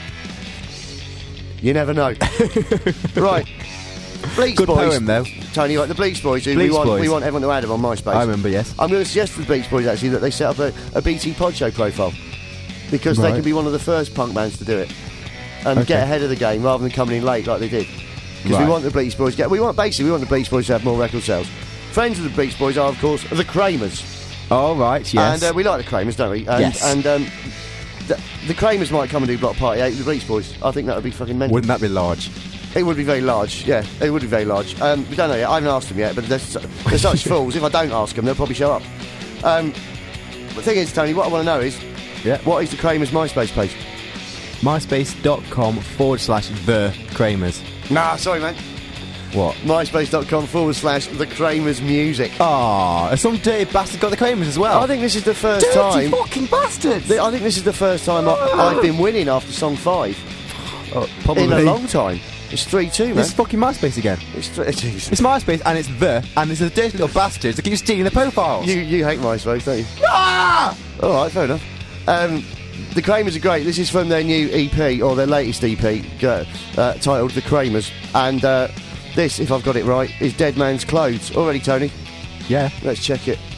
You never know. Right. Bleach Good Boys. poem, though. Tony, like the Bleach Boys, who Bleach we want Boys. we want everyone to add them on MySpace. I remember, yes. I'm going to suggest to the Bleach Boys, actually, that they set up a, a B T Pod Show profile. Because they Right. can be one of the first punk bands to do it. And Okay. get ahead of the game rather than coming in late like they did. Because Right. we want the Bleach Boys... Get, we want Basically, we want the Bleach Boys to have more record sales. Friends of the Bleach Boys are, of course, the Kramers. All right, yes. And uh, we like the Kramers, don't we? And, Yes. And um, the, the Kramers might come and do Block Party eight with the Bleach Boys. I think that would be fucking mental. Wouldn't that be large? It would be very large, yeah. It would be very large. Um, we don't know yet. I haven't asked them yet, but they're, su- they're such fools. If I don't ask them, they'll probably show up. Um, the thing is, Tony, what I want to know is, Yeah. what is the Kramers MySpace page? MySpace.com forward slash the Kramers. Nah, sorry, man. What? MySpace.com forward slash the Kramers Music. Ah, some dirty bastard got the Kramers as well. I think this is the first dirty time. fucking bastards. I think this is the first time I, I've been winning after song five Oh, probably. in a long time. It's three two, man. This is fucking MySpace again. It's three, jeez. It's MySpace and it's the, and there's a dirty little bastards that keep stealing the profiles. You you hate MySpace, don't you? Ah! All right, fair enough. Um, the Kramers are great. This is from their new E P, or their latest E P, uh, uh, titled The Kramers. And uh, this, if I've got it right, is Dead Man's Clothes. Already, Tony? Yeah. Let's check it.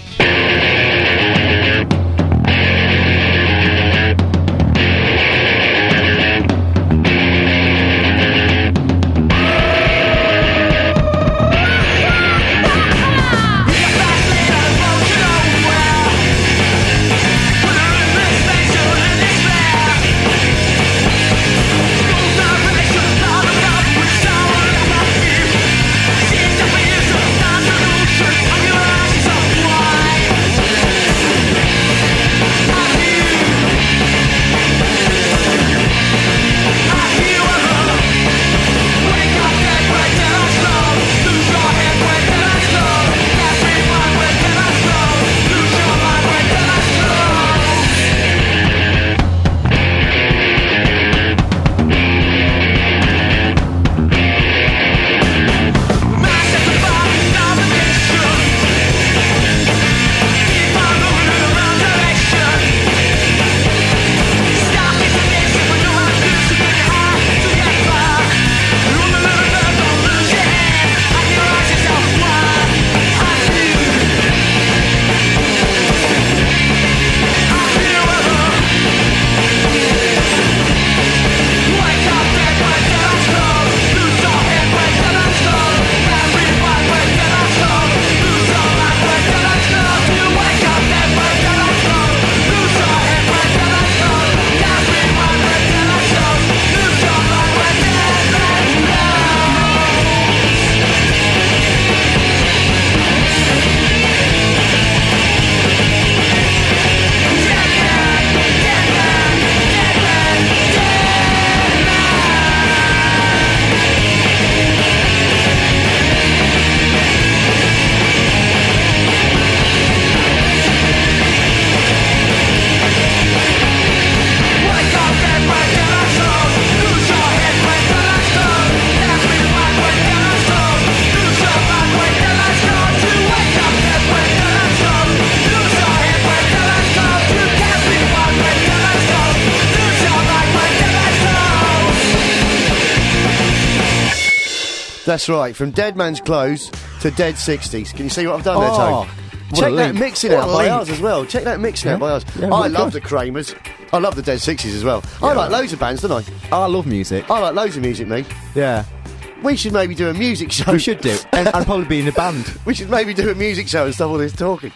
That's right, from Dead Man's Clothes to Dead sixties. Can you see what I've done there, Oh, Tony? what Check a that link. mixing What out a by link. us as well. Check that mixing out Yeah. by us. Yeah, I really love good. the Kramers. I love the Dead sixties as well. I like loads of bands, don't I? I love music. I like loads of music, me. Yeah. We should maybe do a music show. We should do. And I'd probably be in a band. We should maybe do a music show and stop all this talking.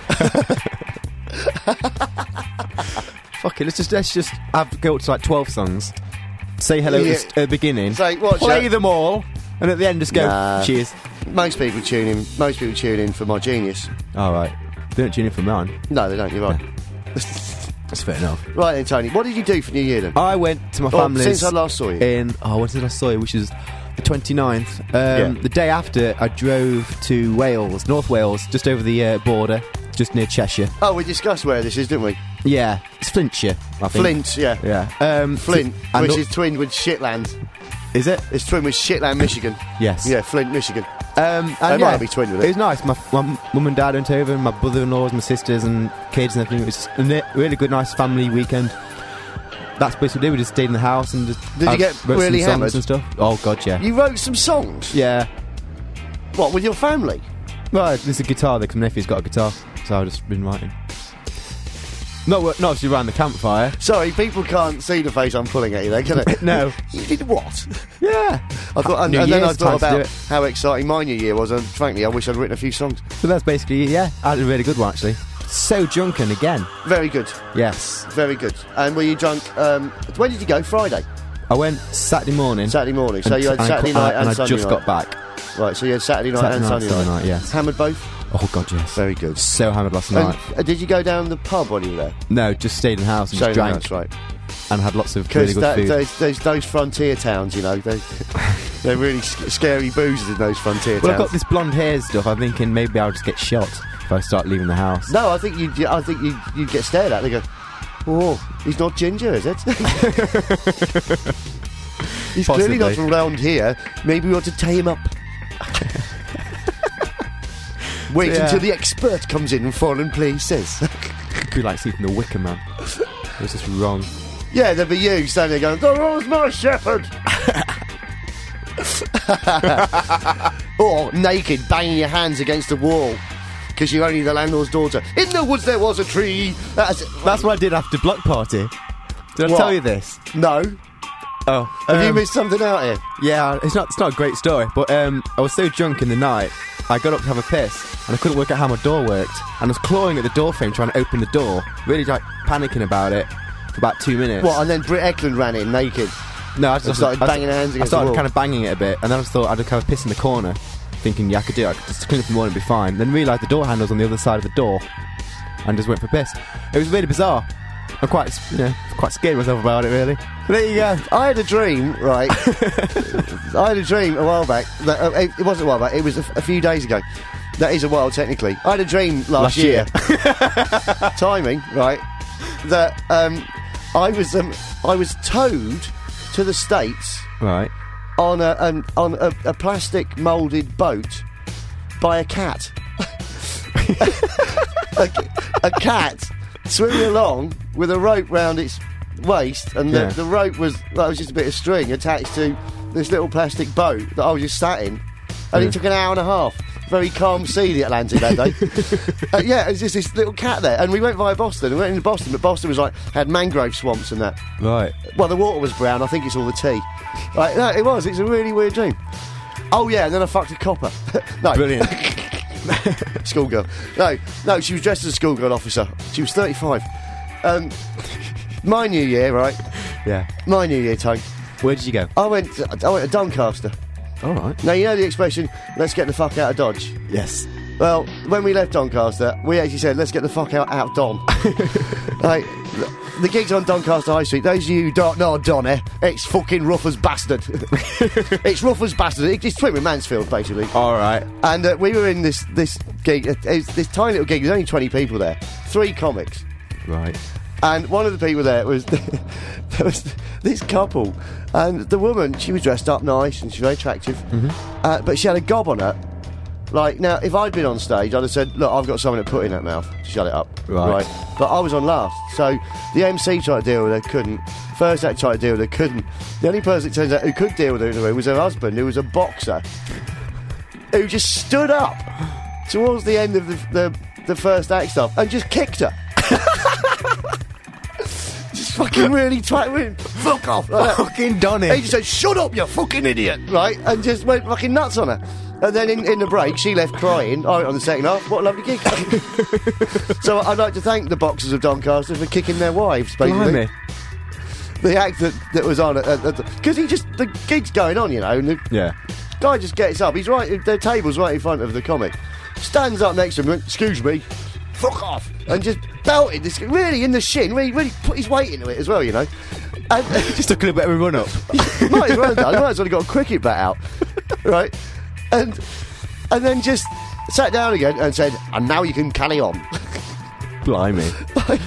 Fuck it, let's just let's just have go up to like twelve songs. Say hello Yeah. at the uh, beginning. Say, watch play out. them all, and at the end just go Nah. cheers. Most people tune in. Most people tune in for my genius. All right, they don't tune in for mine. No, they don't. You're right. That's fair enough. Right then, Tony. What did you do for New Year then? I went to my Oh, family's since I last saw you. in oh when did I saw you? Which is the twenty-ninth. Um, Yeah. The day after, I drove to Wales, North Wales, just over the uh, border, just near Cheshire. Oh, we discussed where this is, didn't we? Yeah, it's Flintshire. I think. Flint, yeah. Yeah. Um, Flint, and which look- is twinned with Shitland. Is it? It's twin with Shitland, Michigan. Yes. Yeah, Flint, Michigan. Um, They and might yeah, be twin with it it. was nice. My, my mum and dad went over, and my brother-in-laws, my sisters, and kids and everything. It was a ne- really good, nice family weekend. That's basically what we did. We just stayed in the house and just. Did you I get wrote really some songs hammered? and stuff? Oh God, yeah. You wrote some songs? Yeah. What, with your family? Well, there's a guitar. Because my nephew's got a guitar, so I've just been writing. Not, not obviously around the campfire. Sorry, people can't see the face I'm pulling at you there, can they? No. You did what? Yeah. I thought, and, New and then I Year's, thought time to do about it. how exciting my New Year was, and frankly, I wish I'd written a few songs. So that's basically, yeah, I had a really good one actually. So drunken again. Very good, Yes. very good. And were you drunk? Um, when did you go? Friday, I went Saturday morning. Saturday morning. So and- you had and I Saturday co- night and, and, I Sunday just night. got back. Right, so you had Saturday night Saturday and night, Sunday, Sunday night. night, yes. Hammered both. Oh God, yes. Very good. So hammered last night. And, uh, did you go down the pub when you were there? No, just stayed in the house and Stayed just in the drank house, right? and had lots of Because really good food. there's, there's those frontier towns, you know, they, they're really sc- scary boozers in those frontier Well, I've towns. got this blonde hair stuff. I'm thinking maybe I'll just get shot if I start leaving the house. No, I think you. I think you. You get stared at. They go, "Oh, he's not ginger, is it?" He's clearly not Possibly. from around here. Maybe we ought to tie him up. Wait Yeah. until the expert comes in and foreign places. Could be like see from the Wicker Man. It was just wrong. Yeah, there'd be you standing there going, "Oh, it's my shepherd." Or naked, banging your hands against the wall because you're only the landlord's daughter. In the woods there was a tree. That's, That's what I did after Block Party. Did I What? tell you this? no. Oh, Have you um, missed something out here? Yeah, it's not. It's not a great story, but um, I was so drunk in the night. I got up to have a piss, and I couldn't work out how my door worked. And I was clawing at the door frame trying to open the door, really like panicking about it for about two minutes. What, and then Britt Eklund ran in naked. No, I just And started I, banging her hands I against started the wall. kind of banging it a bit, and then I just thought I'd have a piss in the corner, thinking, yeah, I could do it. I could just clean up in the morning and be fine. Then realised the door handle's on the other side of the door, and just went for a piss. It was really bizarre. I'm quite, you know, quite scared myself about it, really. But there you go. I had a dream, right? I had a dream a while back. That, uh, it, it wasn't a while back, it was a, f- a few days ago. That is a while, technically. I had a dream last, Last year. year. Timing, right? That um, I was um, I was towed to the States Right. on a an, on a, a plastic moulded boat by a cat. a, a cat swimming along with a rope round its waist, and the, Yeah. the rope was that was just a bit of string attached to this little plastic boat that I was just sat in, and Yeah. it took an hour and a half. Very calm sea, the Atlantic that day. uh, yeah, it was just this little cat there, and we went via Boston. We went into Boston, but Boston was like had mangrove swamps and that. Right. Well, the water was brown. I think it's all the tea. Right, no, it was. It's a really weird dream. Oh yeah, and then I fucked a copper. No, Brilliant. schoolgirl. No, no, she was dressed as a schoolgirl officer. She was thirty-five. Um, my New Year, right? Yeah. My New Year, Tone. Where did you go? I went. To, I went to Doncaster. All right. Now you know the expression, "Let's get the fuck out of Dodge." Yes. Well, when we left Doncaster, we actually said, "Let's get the fuck out out of Don." Like, the, the gigs on Doncaster High Street. Those of you who don't know Don, eh? It's fucking rough as bastard. It's rough as bastard. It, it's twin with Mansfield, basically. All right. And uh, we were in this this gig, uh, it was this tiny little gig. There's only twenty people there, three comics, Right. and one of the people there was there was this couple, and the woman, she was dressed up nice and she's very attractive, uh, but she had a gob on her. Like, now, if I'd been on stage, I'd have said, "Look, I've got something to put in that mouth to shut it up." Right. But I was on last, so the M C tried to deal with her, couldn't. First act tried to deal with her, couldn't. The only person, it turns out, who could deal with her in the room was her husband, who was a boxer, who just stood up towards the end of the the, the first act stuff and just kicked her. Just fucking really twat, fuck off. Like that. Fucking Donny. He just said, "Shut up, you fucking idiot!" Right, and just went fucking nuts on her. And then in, in the break, she left crying. I went on the second half. What a lovely gig! So I'd like to thank the boxers of Doncaster for kicking their wives, basically. Blimey. The act that, that was on, because he just the gig's going on, you know, and the Yeah. guy just gets up. He's right. Their table's right in front of the comic. Stands up next to him. Went, "Excuse me." Fuck off! And just belted this really in the shin. Really, really put his weight into it as well, you know. And Just took a little bit of a run up. might as well done. Might as well have got a cricket bat out, right? And and then just sat down again and said, "And now you can carry on." Blimey.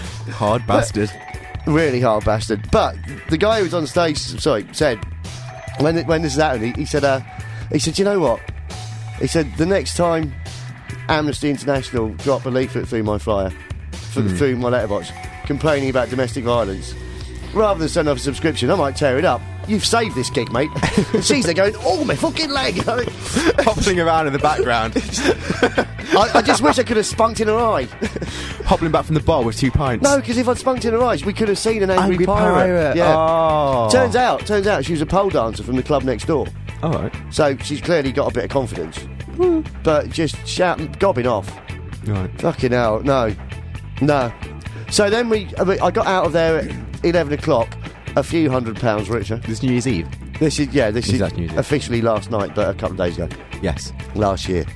Hard bastard. Really hard bastard. But the guy who was on stage, sorry, said, when when this happened, he, he said, uh, he said, you know what? He said the next time Amnesty International drop a leaflet through my flyer, for, Mm. through my letterbox, complaining about domestic violence, rather than send off a subscription, I might tear it up. You've saved this gig, mate. And she's there going, oh, my fucking leg. I, mean, Hobbling around in the background. I, I just wish I could have spunked in her eye. Hobbling back from the bar with two pints. No, because if I'd spunked in her eyes, we could have seen an angry, Angry pirate. Yeah. Oh. Turns out, turns out she was a pole dancer from the club next door. All right. So she's clearly got a bit of confidence. But just shouting, gobbing off. Right. Fucking hell, no. No. So then we, I mean, I got out of there at eleven o'clock, a few hundred pounds richer. This New Year's Eve? This is, yeah, this Is is that New Year's Eve? officially last night, but a couple of days ago. Yes. Last year.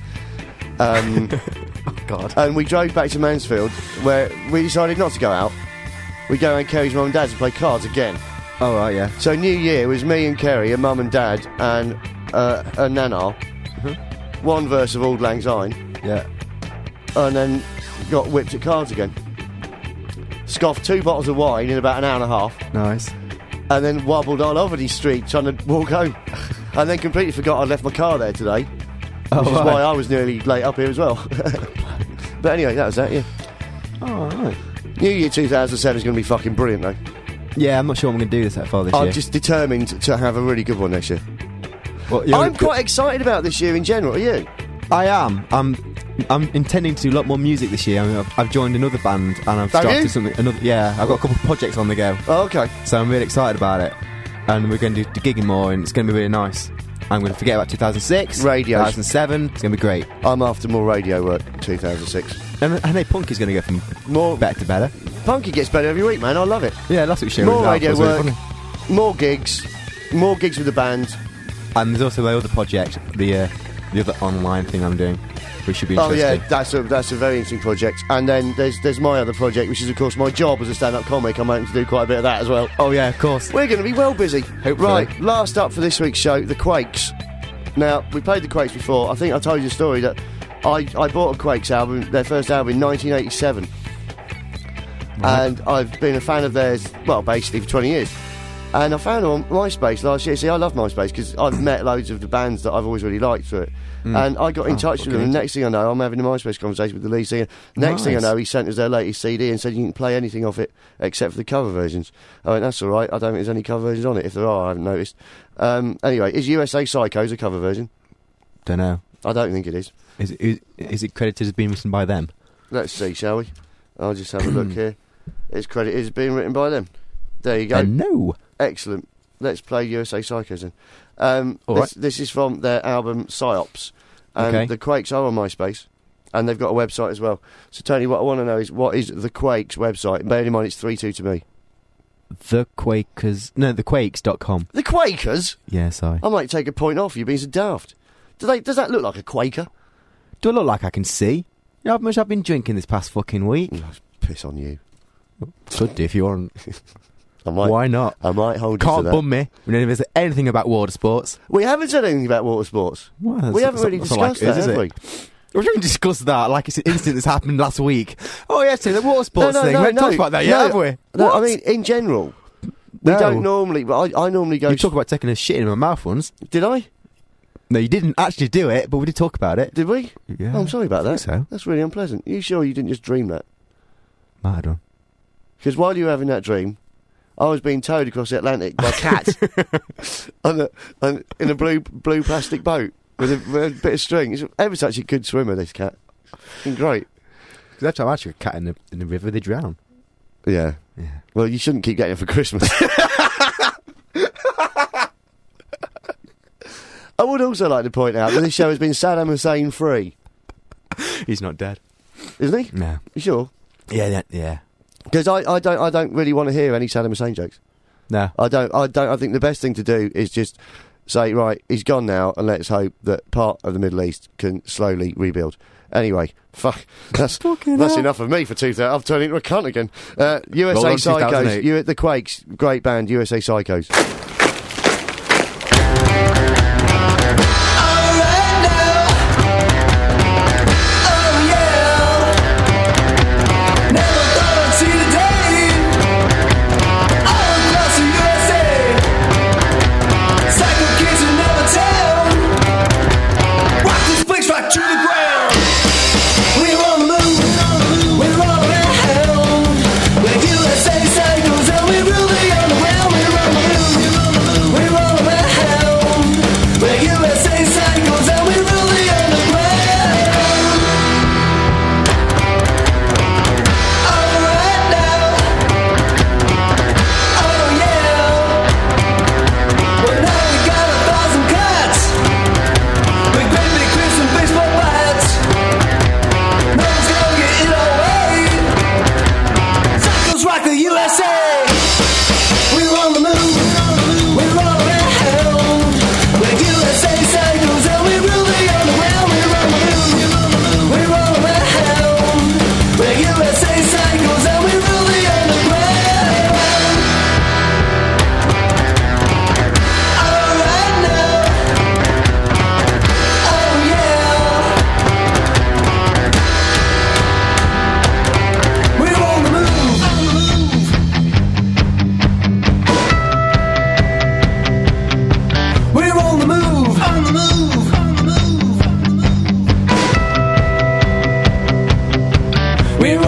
Um, Oh, God. and we drove back to Mansfield, where we decided not to go out. We go around Kerry's mum and dad's and play cards again. All right, yeah. So New Year was me and Kerry, and mum and dad, and uh, a nana. Mm-hmm. One verse of Auld Lang Syne, Yeah. and then got whipped at cards again. Scoffed two bottles of wine in about an hour and a half, Nice. and then wobbled all over the street trying to walk home. And then completely forgot I'd left my car there today, Oh, which is right. why I was nearly late up here as well. But anyway, that was that, yeah. Oh, right. New Year two thousand seven is going to be fucking brilliant, though. Yeah, I'm not sure I'm going to do this that far this I'm year. just determined to have a really good one next year. Well, you're- I'm quite excited about this year in general, are you? I am. I'm. I'm intending to do a lot more music this year. I mean, I've, I've joined another band and I've Have started you? something. Another. Yeah, I've got a couple of projects on the go, Oh, okay. so I'm really excited about it. And we're going to do the gigging more, and it's going to be really nice. I'm going to forget about two thousand six, Radio. two thousand seven. It's going to be great. I'm after more radio work, two thousand six. And, and hey, punk is going to go from More better to better. Punky gets better every week, man. I love it. Yeah, last week's show More was radio was really work, funny. more gigs, more gigs with the band. And there's also my other project, the uh, the other online thing I'm doing, which should be Oh interesting. yeah, that's a that's a very interesting project. And then there's there's my other project, which is of course my job as a stand-up comic. I'm hoping to do quite a bit of that as well. Oh yeah, of course. We're going to be well busy. Hopefully. Right, last up for this week's show, the Quakes. Now we played the Quakes before. I think I told you the story that I I bought a Quakes album, their first album in nineteen eighty-seven, and I've been a fan of theirs, well, basically for twenty years. And I found them on MySpace last year. See, I love MySpace because I've met loads of the bands that I've always really liked through it. And I got in Oh, touch with them, okay. and next thing I know, I'm having a MySpace conversation with the lead singer. Next thing I Nice. know, he sent us their latest C D and said you can play anything off it except for the cover versions. I went, that's all right. I don't think there's any cover versions on it. If there are, I haven't noticed. Um, anyway, is U S A Psychos a cover version? Don't know. I don't think it is. Is it, is, is it credited as being written by them? Let's see, shall we? I'll just have a look here. It's credit is being written by them. There you go. Uh, no. Excellent. Let's play U S A Psychos then. Um, All this, right. this is from their album Psyops. And Okay. the Quakes are on MySpace. And they've got a website as well. So, Tony, what I want to know is what is the Quakes website? And bearing in mind it's three two to me. The Quakers. No, the Quakes dot com. The Quakers? Yeah, sorry. I might take a point off you being so daft. Do they, does that look like a Quaker? Do I look like I can see? You know how much I've been drinking this past fucking week? Oh, piss on you. Could do if you want. I might, Why not? I might hold you Can't to that. bum me. We never said anything about water sports. We haven't said anything about water sports. Well, we that's- haven't really that's not like discussed it is, that, have is we? it? We haven't discussed that like it's an incident that's happened last week. Oh, yes, the water sports thing. we haven't talked about that yet, no, have we? No, I What? mean, in general. We No. don't normally, but I, I normally go... You talk about taking a shit in my mouth once. Did I? No, you didn't actually do it, but we did talk about it. Did we? Yeah. Oh, I'm sorry about I that. think so. That's really unpleasant. You sure you didn't just dream that? Might have done. Because while you were having that dream, I was being towed across the Atlantic by a cat on a, on, in a blue blue plastic boat with a, with a bit of string. He's ever such a good swimmer, this cat. Fucking great. Because that's how actually a cat in the, in the river, they drown. Yeah. Yeah. Well, you shouldn't keep getting it for Christmas. I would also like to point out that this show has been Saddam Hussein free, He's not dead. isn't he? No. You sure? Yeah, yeah, yeah. Because I, I don't I don't really want to hear any Saddam Hussein jokes. No. I don't I don't I think the best thing to do is just say, right, he's gone now, and let's hope that part of the Middle East can slowly rebuild. Anyway, fuck, that's Fucking that's hell. enough of me for two thousand. I've turned into a cunt again. Uh, U S A Roll on two thousand Psychos, eight. you the Quakes, great band, U S A Psychos. Psycho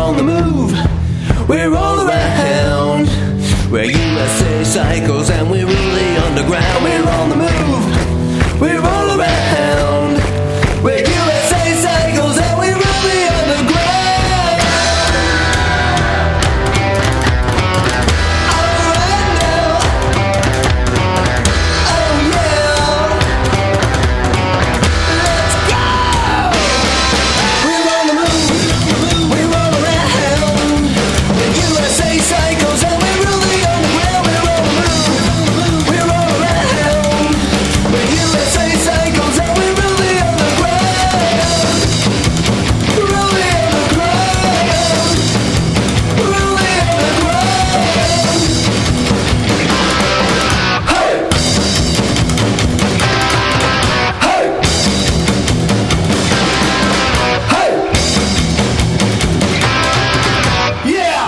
on the move. We're all around. We're U S A cycles and we're really underground. We're on the move. We're all around. We're U S A cycles and we're really underground. Alright now. Oh yeah. Let's go. We're on the move. We're all around. We're U S A cycles and we're really underground. We're on the move. We're all around. We're U S A cycles and we're really underground. Really underground. Really underground. Hey! Hey! Hey! Yeah!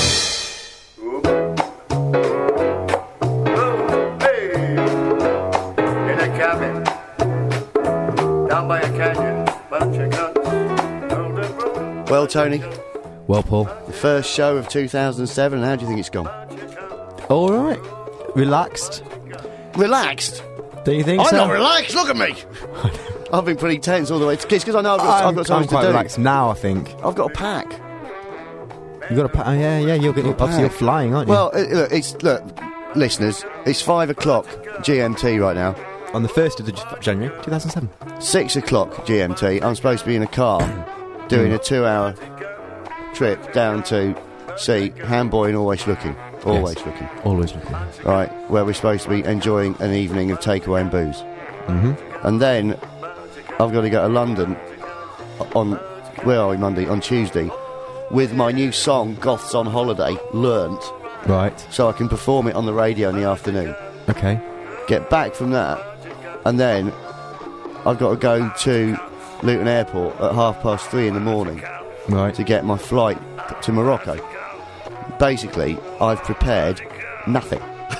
Hey, in a cabin, down by a canyon, bunch of guns, golden road. Well, Tony, Well, Paul. the first show of two thousand seven, how do you think it's gone? All right. Relaxed. Relaxed? Don't you think I'm so? not relaxed, look at me! I've been pretty tense all the way. It's because I know I've got, I'm, I've got I'm something quite to do. relaxed now, I think. I've got a pack. You got a pa- oh, yeah, yeah. You're getting. Obviously, you're pack. flying, aren't you? Well, uh, look, it's look, listeners, it's five o'clock G M T right now. on the first of the J- January, two thousand seven. Six o'clock G M T. I'm supposed to be in a car doing a two-hour trip down to see Handboy and Always Looking. Always Yes. Looking. Always looking. Right, where we're supposed to be enjoying an evening of takeaway and booze. Mm-hmm. And then I've got to go to London on, where are we, Monday? On Tuesday, with my new song, Goths on Holiday, learnt, Right. so I can perform it on the radio in the afternoon. Okay. Get back from that, and then I've got to go to Luton Airport at half past three in the morning Right. to get my flight to Morocco. Basically, I've prepared nothing.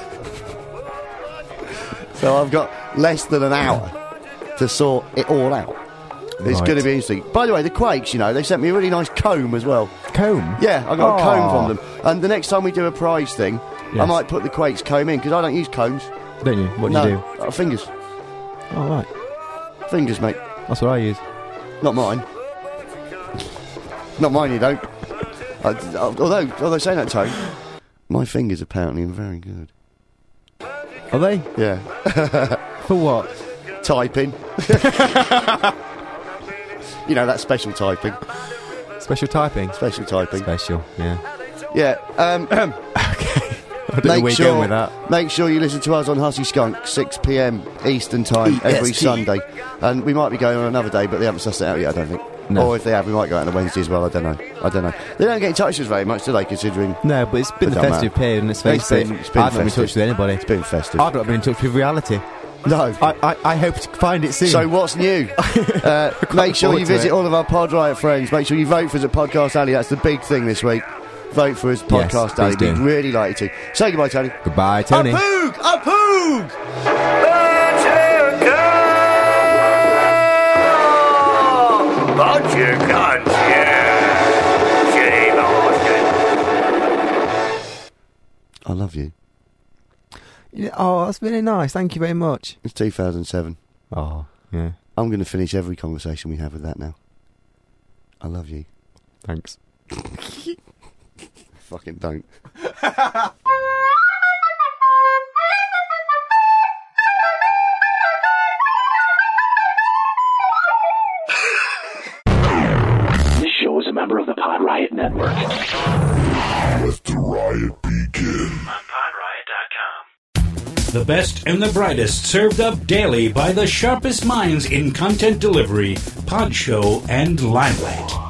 So I've got less than an hour to sort it all out. It's Right. going to be interesting. By the way, the Quakes, you know, they sent me a really nice comb as well. Comb. Yeah, I got a comb Aw. from them. And the next time we do a prize thing, I Yes. might put the Quakes comb in, because I don't use combs. Don't you? What do no, you do? uh, fingers. Oh, right. Fingers, mate. That's what I use. Not mine. Not mine, you don't. I, although, although saying that, Tone, my fingers apparently are very good. Are they? Yeah. For what? Typing. You know, that special typing. Special typing. Special typing. Special. Yeah. Yeah. Um, Okay. I don't know make where you're going sure, with that. make sure you listen to us on Hussy Skunk, six p.m. Eastern time every E S T. Sunday. And we might be going on another day, but they haven't sussed it out yet, I don't think. No. Or if they have, we might go out on a Wednesday as well. I don't know. I don't know. They don't get in touch with us very much, do they, considering No, but it's been It the don't festive matter. period, and let's It's face it, been- it's been I've not been in festive. touch with anybody. it's been festive? I've not been in touch with reality. No. I, I, I hope to find it soon. So what's new? Uh, make sure forward you to visit it. all of our Pod Riot friends. Make sure you vote for us at Podcast Alley. That's the big thing this week. Vote for us, Yes, Podcast please Alley. We'd do. really like you to. Say goodbye, Tony. Goodbye, Tony. A poog! A poog! Bunch of guns, yeah. Shame Austin. I love you. Yeah, oh, that's really nice. Thank you very much. It's two thousand seven. Oh, yeah. I'm going to finish every conversation we have with that now. I love you. Thanks. Fucking don't. This show is a member of the Pod Riot Network. Let the riot begin. On pod riot dot com. The best and the brightest served up daily by the sharpest minds in content delivery, Pod Show, and Limelight.